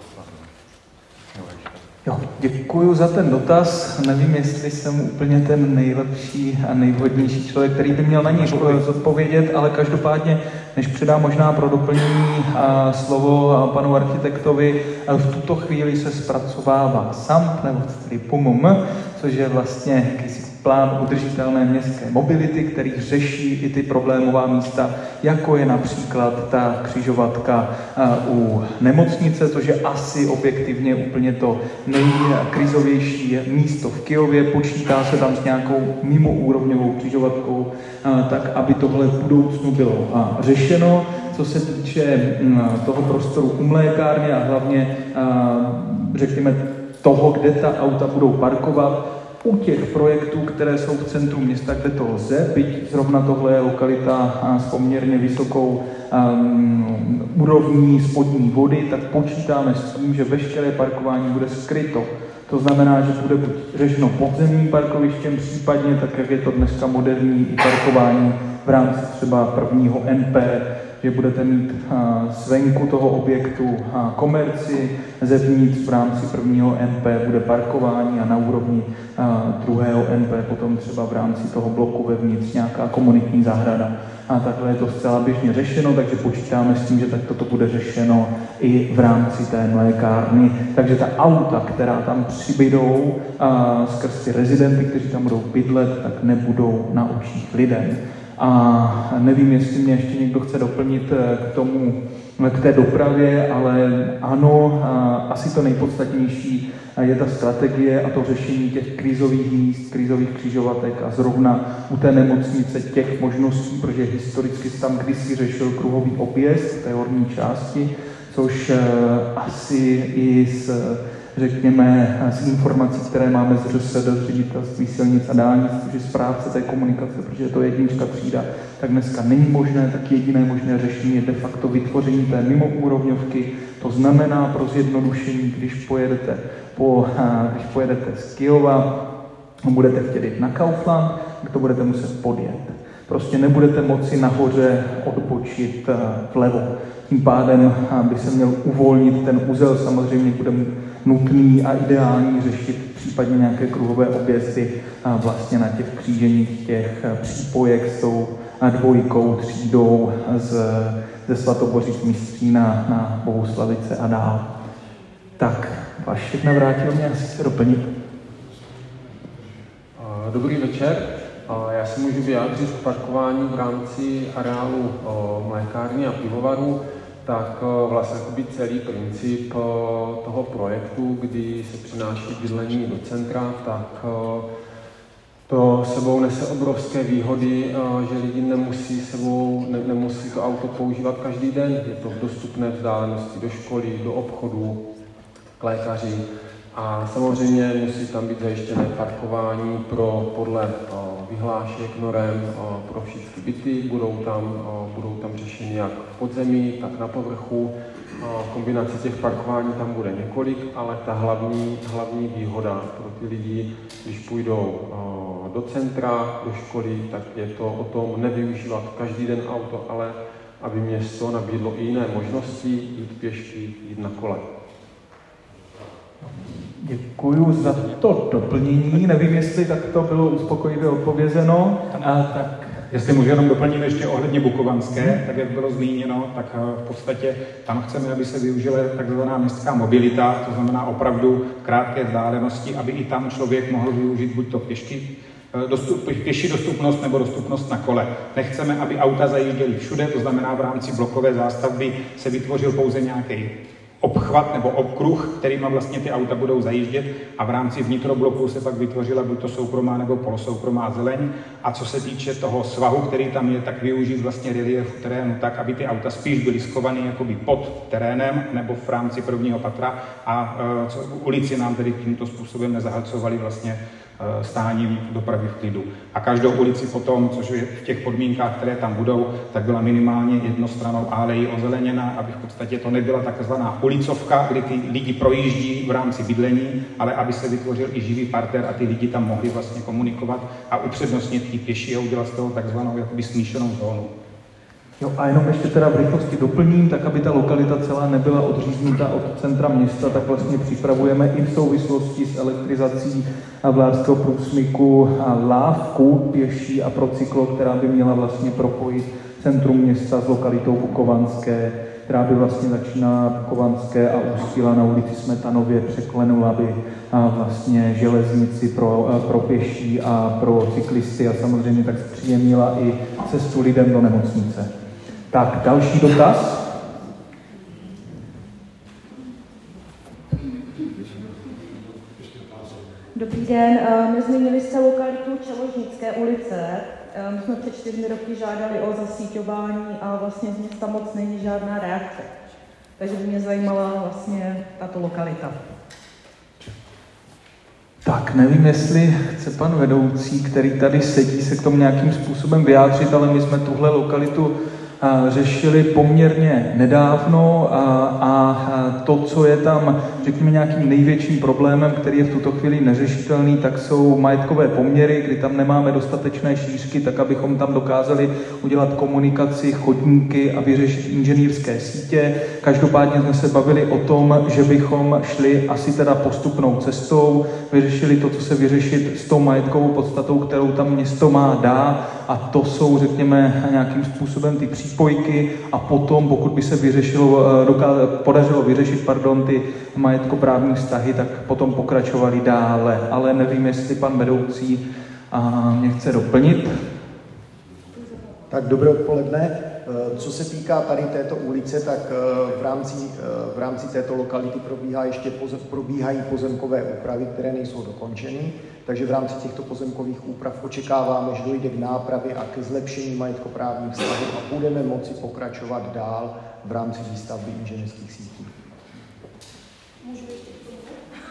Jo, děkuji za ten dotaz. Nevím, jestli jsem úplně ten nejlepší a nejvhodnější člověk, který by měl na ní zodpovědět, ale každopádně, než předám možná pro doplnění slovo panu architektovi, v tuto chvíli se zpracovává SAMP, nebo tedy PUMM, což je vlastně plán udržitelné městské mobility, který řeší i ty problémová místa, jako je například ta křižovatka u nemocnice, což je asi objektivně úplně to nejkrizovější místo v Kyjově. Počítá se tam s nějakou mimoúrovňovou křižovatkou, tak aby tohle v budoucnu bylo řešeno. Co se týče toho prostoru u mlékárny a hlavně, řekněme, toho, kde ta auta budou parkovat, u těch projektů, které jsou v centru města, kde to lze, byť zrovna tohle je lokalita s poměrně vysokou úrovní spodní vody, tak počítáme s tím, že veškeré parkování bude skryto. To znamená, že bude buď řešeno podzemním parkovištěm, případně tak, jak je to dneska moderní, i parkování v rámci třeba prvního NP, že budete mít zvenku toho objektu komerci, zevnitř v rámci prvního NP bude parkování a na úrovni druhého NP potom třeba v rámci toho bloku vevnitř nějaká komunitní zahrada. A takhle je to zcela běžně řešeno, takže počítáme s tím, že takto to bude řešeno i v rámci té mlékárny. Takže ta auta, která tam přibydou skrz ty rezidenty, kteří tam budou bydlet, tak nebudou na očích lidem. A nevím, jestli mě ještě někdo chce doplnit k té dopravě, ale ano, asi to nejpodstatnější je ta strategie a to řešení těch krizových míst, krizových křižovatek a zrovna u té nemocnice těch možností, protože historicky se tam kdysi řešil kruhový objezd v té horní části, což asi i z řekněme, z informací, které máme z ŘSD, z Ředitelství silnic a dálnic, že správce té komunikace, protože je to jednička třída, tak dneska není možné, tak jediné možné řešení je de facto vytvoření té mimoúrovňovky. To znamená pro zjednodušení, když pojedete z Kyjova, budete chtět jít na Kaufland, tak to budete muset podjet. Prostě nebudete moci nahoře odbočit vlevo. Tím pádem by se měl uvolnit ten uzel, samozřejmě bude nutný a ideální řešit případně nějaké kruhové objezdy vlastně na těch kříženích těch přípojek s tou dvojkou, třídou ze Svatobořic Mistřína na Bohuslavice a dál. Tak, Vašek navrátil mě asi se doplnit. Dobrý večer. Já se můžu vyjádřit k parkování v rámci areálu mlékárny a pivovaru. Tak vlastně celý princip toho projektu, kdy se přináší bydlení do centra, tak to sebou nese obrovské výhody, že lidi nemusí to auto používat každý den. Je to v dostupné vzdálenosti do školy, do obchodu, k lékaři. A samozřejmě musí tam být zajištěné parkování podle vyhlášek, norem pro všechny byty. Budou tam řešeny jak v podzemí, tak na povrchu. Kombinace těch parkování tam bude několik, ale ta hlavní výhoda pro ty lidi, když půjdou do centra, do školy, tak je to o tom nevyužívat každý den auto, ale aby město nabídlo i jiné možnosti, jít pěšky, jít na kole. Děkuju za to doplnění. Nevím, jestli tak to bylo uspokojivě odpovězeno. Tak jestli můžu jenom doplnit ještě ohledně Bukovanské, tak jak bylo zmíněno, tak v podstatě tam chceme, aby se využila takzvaná městská mobilita, to znamená opravdu krátké vzdálenosti, aby i tam člověk mohl využít buď to pěší dostupnost nebo dostupnost na kole. Nechceme, aby auta zajížděly všude, to znamená v rámci blokové zástavby se vytvořil pouze nějaký obchvat nebo okruh, kterýma vlastně ty auta budou zajíždět a v rámci vnitrobloku se pak vytvořila buď to soukromá nebo polosoukromá zeleň. A co se týče toho svahu, který tam je, tak využít vlastně reliefu terénu tak, aby ty auta spíš byly schované jakoby pod terénem nebo v rámci prvního patra a ulici nám tedy tímto způsobem nezahlcovali vlastně stáním dopravy v klidu. A každou ulici potom, což je v těch podmínkách, které tam budou, tak byla minimálně jednostrannou alejí ozeleněna, aby v podstatě to nebyla takzvaná ulicovka, kdy ty lidi projíždí v rámci bydlení, ale aby se vytvořil i živý parter a ty lidi tam mohli vlastně komunikovat a upřednostnit ty pěší a udělat z toho takzvanou jakoby smíšenou zónu. Jo, a jenom ještě teda v rychlosti doplním, tak aby ta lokalita celá nebyla odříznuta od centra města, tak vlastně připravujeme i v souvislosti s elektrizací Vlárského průsmyku lávku pěší a pro cyklo, která by měla vlastně propojit centrum města s lokalitou Bukovanské, která by vlastně začínala Bukovanské a ústila na ulici Smetanově, překlenula by vlastně železnici pro pěší a pro cyklisty a samozřejmě tak zpříjemnila i cestu lidem do nemocnice. Tak, další dotaz. Dobrý den, nezmínili jste lokalitu Čeložnické ulice. My jsme před 4 roky žádali o zasíťování a vlastně z města moc není žádná reakce. Takže by mě zajímala vlastně tato lokalita. Tak, nevím, jestli chce pan vedoucí, který tady sedí, se k tomu nějakým způsobem vyjádřit, ale my jsme tuhle lokalitu řešili poměrně nedávno a to, co je tam, řekněme, nějakým největším problémem, který je v tuto chvíli neřešitelný, tak jsou majetkové poměry, kdy tam nemáme dostatečné šířky, tak abychom tam dokázali udělat komunikaci, chodníky a vyřešit inženýrské sítě. Každopádně jsme se bavili o tom, že bychom šli asi teda postupnou cestou, vyřešili to, co se vyřešit s tou majetkovou podstatou, kterou tam město má, dá, a to jsou, řekněme, nějakým způsobem ty přípojky a potom, pokud by se podařilo vyřešit ty majetkoprávní vztahy, tak potom pokračovali dále. Ale nevím, jestli pan vedoucí mě chce doplnit. Tak dobré odpoledne. Co se týká tady této ulice, tak v rámci této lokality probíhají pozemkové úpravy, které nejsou dokončeny. Takže v rámci těchto pozemkových úprav očekáváme, že dojde k nápravě a ke zlepšení majetkoprávních vztahů a budeme moci pokračovat dál v rámci výstavby inženýrských sítí. Můžu ještě k tomu?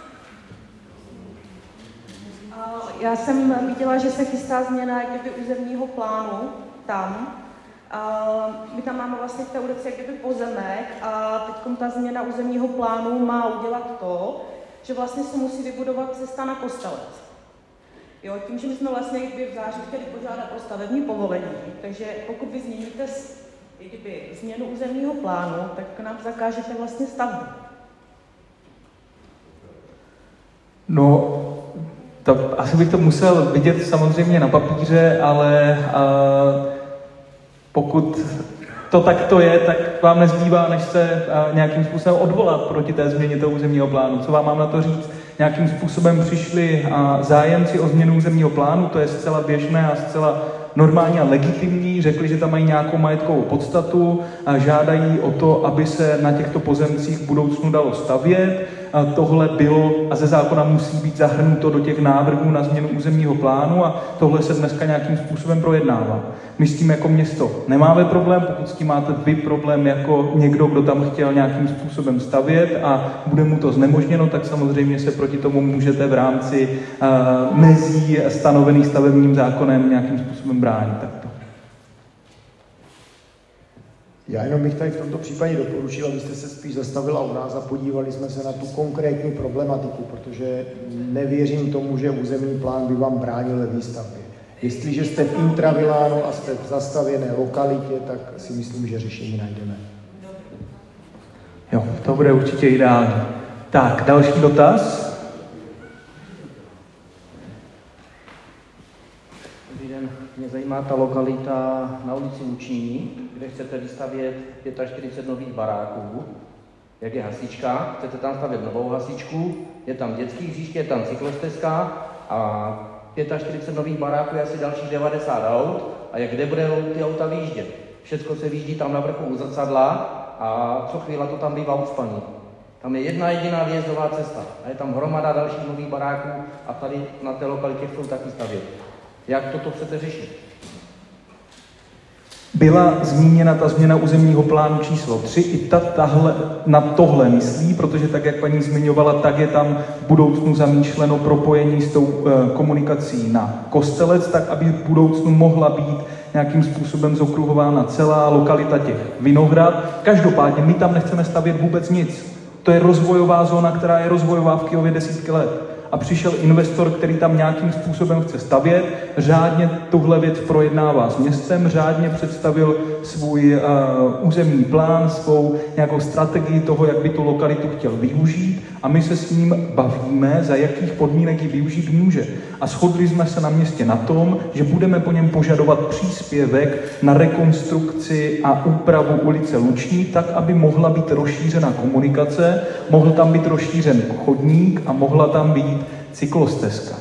Já jsem viděla, že se chystá změna kdyby územního plánu tam. My tam máme vlastně v té ulici kdyby pozemek a teď ta změna územního plánu má udělat to, že vlastně se musí vybudovat cesta na Kostelec. Jo, tím, že my jsme vlastně kdyby v září chtěli požádat o stavební povolení, takže pokud vy změníte kdyby změnu územního plánu, tak nám zakážete vlastně stavbu. No, asi bych to musel vidět samozřejmě na papíře, ale pokud to takto je, tak vám nezbývá, než se nějakým způsobem odvolat proti té změně toho územního plánu. Co vám mám na to říct? Nějakým způsobem přišli zájemci o změnu územního plánu, to je zcela běžné a zcela normální a legitimní, řekli, že tam mají nějakou majetkovou podstatu a žádají o to, aby se na těchto pozemcích v budoucnu dalo stavět. Tohle bylo a ze zákona musí být zahrnuto do těch návrhů na změnu územního plánu a tohle se dneska nějakým způsobem projednává. My s tím jako město nemáme problém, pokud s tím máte vy problém jako někdo, kdo tam chtěl nějakým způsobem stavět a bude mu to znemožněno, tak samozřejmě se proti tomu můžete v rámci mezí stanovených stavebním zákonem nějakým způsobem bránit takto. Já jenom bych tady v tomto případě doporučil, abyste se spíš zastavila u nás a podívali jsme se na tu konkrétní problematiku, protože nevěřím tomu, že územní plán by vám bránil ve výstavbě. Jestliže jste v intravilánu a jste v zastavěné lokalitě, tak si myslím, že řešení najdeme. Jo, to bude určitě ideální. Tak, další dotaz. Dobrý den, mě zajímá ta lokalita na ulici Luční, kde chcete vystavět 45 nových baráků. Jak je hasička, chcete tam stavět novou hasičku, je tam dětský hřiště, je tam cyklostezka a 45 nových baráků je asi dalších 90 aut a kde budou ty auta vyjíždět. Všecko se vyjíždí tam na vrchu u zrcadla a co chvíli to tam bývá ucpaný. Tam je jedna jediná výjezdová cesta a je tam hromada dalších nových baráků a tady na té lokalitě chcou taky stavět. Jak toto chcete řešit? Byla zmíněna ta změna územního plánu číslo 3, i na tohle myslí, protože tak, jak paní zmiňovala, tak je tam v budoucnu zamýšleno propojení s tou komunikací na Kostelec, tak aby v budoucnu mohla být nějakým způsobem zokruhována celá lokalita těch Vinohrad. Každopádně my tam nechceme stavět vůbec nic. To je rozvojová zóna, která je rozvojová v Kyjově desítky let. A přišel investor, který tam nějakým způsobem chce stavět, řádně tuhle věc projednává s městem, řádně představil svůj územní plán, svou nějakou strategii toho, jak by tu lokalitu chtěl využít a my se s ním bavíme, za jakých podmínek ji využít může. A shodli jsme se na městě na tom, že budeme po něm požadovat příspěvek na rekonstrukci a úpravu ulice Luční, tak, aby mohla být rozšířena komunikace, mohl tam být rozšířen chodník a mohla tam být cyklostezka.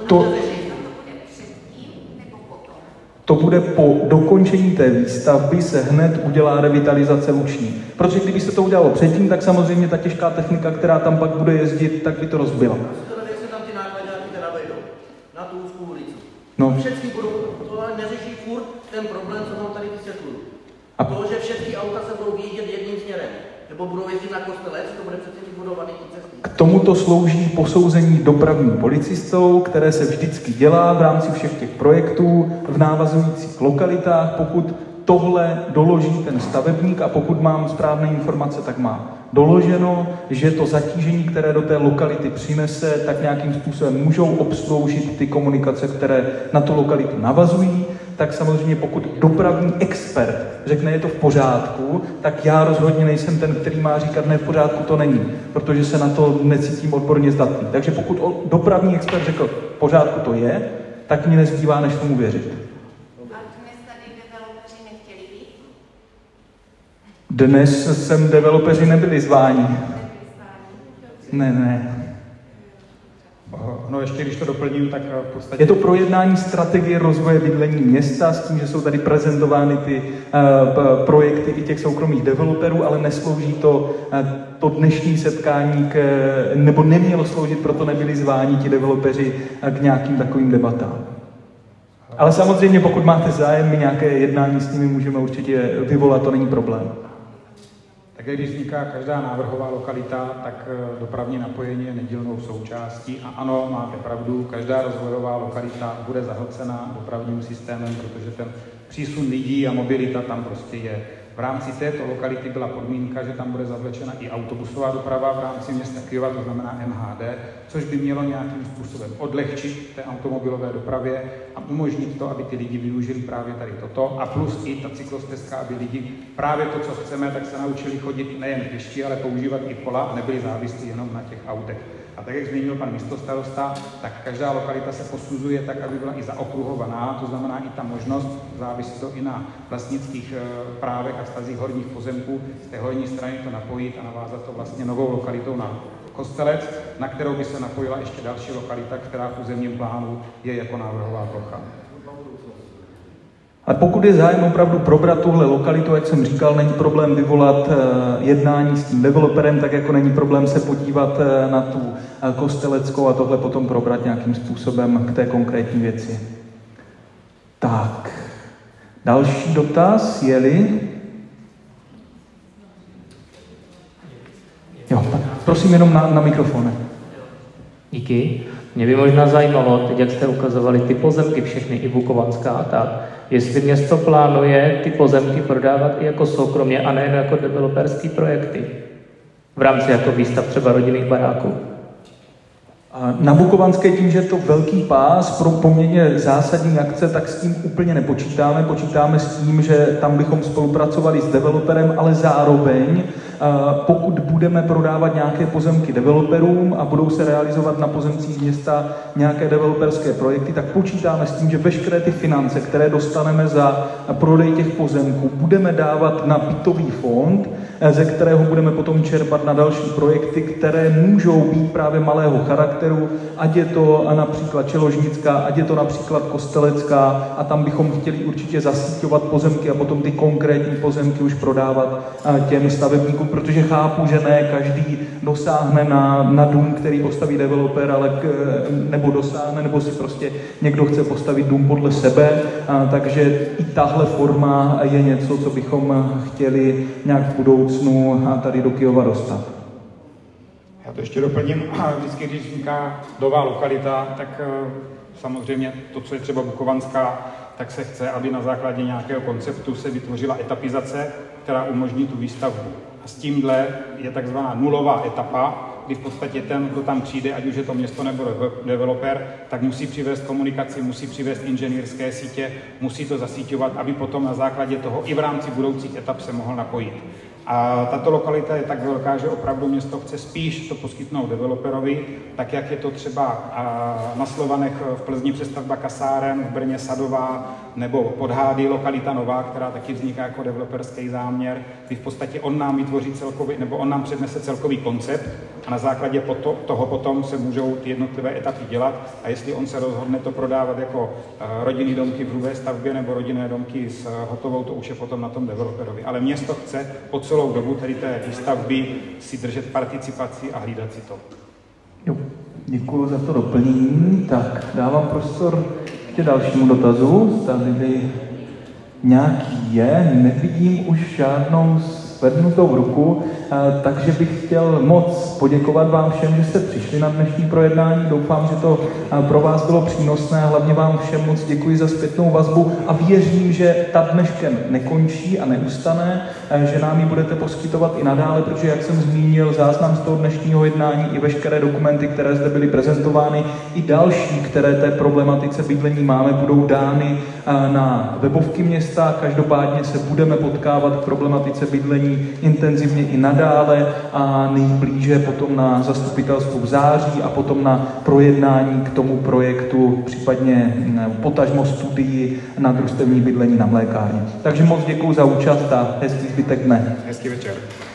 To bude po dokončení té výstavby se hned udělá revitalizace Luční. Protože kdyby se to udělalo předtím, tak samozřejmě ta těžká technika, která tam pak bude jezdit, tak by to rozbila. Se tam ty náklady navejdou na tu úzkou ulici. No. Všechny budou, to neřeší furt ten problém, co vám tady vysvětluju. A to, že všechny auta se budou vyjíždět jedním směrem, nebo budou jezdit na Kostelec, to bude přece vybudovaný ty cesty. K tomuto slouží posouzení dopravním policistou, které se vždycky dělá v rámci všech těch projektů v návazujících lokalitách, pokud tohle doloží ten stavebník a pokud mám správné informace, tak má doloženo, že to zatížení, které do té lokality přinese, tak nějakým způsobem můžou obsloužit ty komunikace, které na tu lokalitu navazují, tak samozřejmě pokud dopravní expert řekne, je to v pořádku, tak já rozhodně nejsem ten, který má říkat, ne, v pořádku to není, protože se na to necítím odborně zdatný. Takže pokud dopravní expert řekl, v pořádku to je, tak mi nezbývá, než tomu věřit. Dnes sem developeři nebyli zváni. Ne. No ještě když to doplním, tak v podstatě... Je to projednání strategie rozvoje bydlení města s tím, že jsou tady prezentovány ty projekty i těch soukromých developerů, ale neslouží to dnešní setkání, nebo nemělo sloužit, proto nebyli zváni ti developeři k nějakým takovým debatám. Ale samozřejmě, pokud máte zájem, my nějaké jednání s nimi můžeme určitě vyvolat, to není problém. Tak když vzniká každá návrhová lokalita, tak dopravní napojení je nedílnou součástí. A ano, máte pravdu, každá rozvojová lokalita bude zahlcena dopravním systémem, protože ten přísun lidí a mobilita tam prostě je. V rámci této lokality byla podmínka, že tam bude zavlečena i autobusová doprava v rámci města Kyjova, to znamená MHD, což by mělo nějakým způsobem odlehčit té automobilové dopravě a umožnit to, aby ty lidi využili právě tady toto. A plus i ta cyklostezka, aby lidi právě to, co chceme, tak se naučili chodit nejen pěšky, ale používat i kola a nebyli závislí jenom na těch autech. A tak, jak zmínil pan místostarosta, tak každá lokalita se posuzuje tak, aby byla i zaokruhovaná, to znamená i ta možnost, závisí to i na vlastnických právech a vztazích horních pozemků, z té horní strany to napojit a navázat to vlastně novou lokalitou na Kostelec, na kterou by se napojila ještě další lokalita, která v územním plánu je jako návrhová plocha. A pokud je zájem opravdu probrat tuhle lokalitu, jak jsem říkal, není problém vyvolat jednání s tím developerem, tak jako není problém se podívat na tu Kosteleckou a tohle potom probrat nějakým způsobem k té konkrétní věci. Tak, další dotaz je-li? Jo, tak prosím jenom na mikrofon. Díky. Mě by možná zajímalo, teď jak jste ukazovali ty pozemky všechny, i Bukovanská a tak, jestli město plánuje ty pozemky prodávat i jako soukromně a nejen jako developerský projekty v rámci jako výstav třeba rodinných baráků. Na Bukovanské tím, že je to velký pás pro poměrně zásadní akce, tak s tím úplně nepočítáme. Počítáme s tím, že tam bychom spolupracovali s developerem, ale zároveň, pokud budeme prodávat nějaké pozemky developerům a budou se realizovat na pozemcích města nějaké developerské projekty, tak počítáme s tím, že veškeré ty finance, které dostaneme za prodej těch pozemků, budeme dávat na bytový fond, ze kterého budeme potom čerpat na další projekty, které můžou být právě malého charakteru, ať je to například Čeložnická, ať je to například Kostelecká, a tam bychom chtěli určitě zasíťovat pozemky a potom ty konkrétní pozemky už prodávat těm stavebníkům, protože chápu, že ne každý dosáhne na dům, který postaví developer, ale nebo dosáhne, nebo si prostě někdo chce postavit dům podle sebe, takže i tahle forma je něco, co bychom chtěli nějak v budoucnu tady do Kyjova dostat. Já to ještě doplním. Vždycky, když vzniká nová lokalita, tak samozřejmě to, co je třeba Bukovanská, tak se chce, aby na základě nějakého konceptu se vytvořila etapizace, která umožní tu výstavbu. A s tímhle je takzvaná nulová etapa, kdy v podstatě ten, kdo tam přijde, ať už je to město nebo developer, tak musí přivést komunikaci, musí přivést inženýrské sítě, musí to zasíťovat, aby potom na základě toho i v rámci budoucích etap se mohl napojit. A tato lokalita je tak velká, že opravdu město chce spíš to poskytnout developerovi, tak jak je to třeba na Slovanech v Plzni přestavba kasáren, v Brně Sadová nebo Podhády lokalita nová, která taky vzniká jako developerský záměr, kdy v podstatě on nám vytvoří celkový, nebo on nám přednese celkový koncept a na základě toho potom se můžou ty jednotlivé etapy dělat a jestli on se rozhodne to prodávat jako rodinné domky v hrubé stavbě nebo rodinné domky s hotovou, to už je potom na tom developerovi. Ale město chce po celou dobu tedy té výstavby si držet participaci a hlídat si to. Jo, děkuji za to doplnění. Tak, dávám prostor ještě dalšímu dotazu. Tady nějaký je, nevidím už žádnou zvednutou ruku, takže bych chtěl moc poděkovat vám všem, že jste přišli na dnešní projednání. Doufám, že to pro vás bylo přínosné. Hlavně vám všem moc děkuji za zpětnou vazbu a věřím, že ta dneškem nekončí a neustane, že nám ji budete poskytovat i nadále, protože, jak jsem zmínil, záznam z toho dnešního jednání i veškeré dokumenty, které zde byly prezentovány, i další, které té problematice bydlení máme, budou dány na webovky města. Každopádně se budeme potkávat k problematice bydlení intenzivně i nadále a nejblíže potom na zastupitelstvu v září a potom na projednání k tomu projektu, případně potažmo studii na družstevní bydlení na Mlékárně. Takže moc děkuji za účast a hezký zbytek dne. Hezký večer.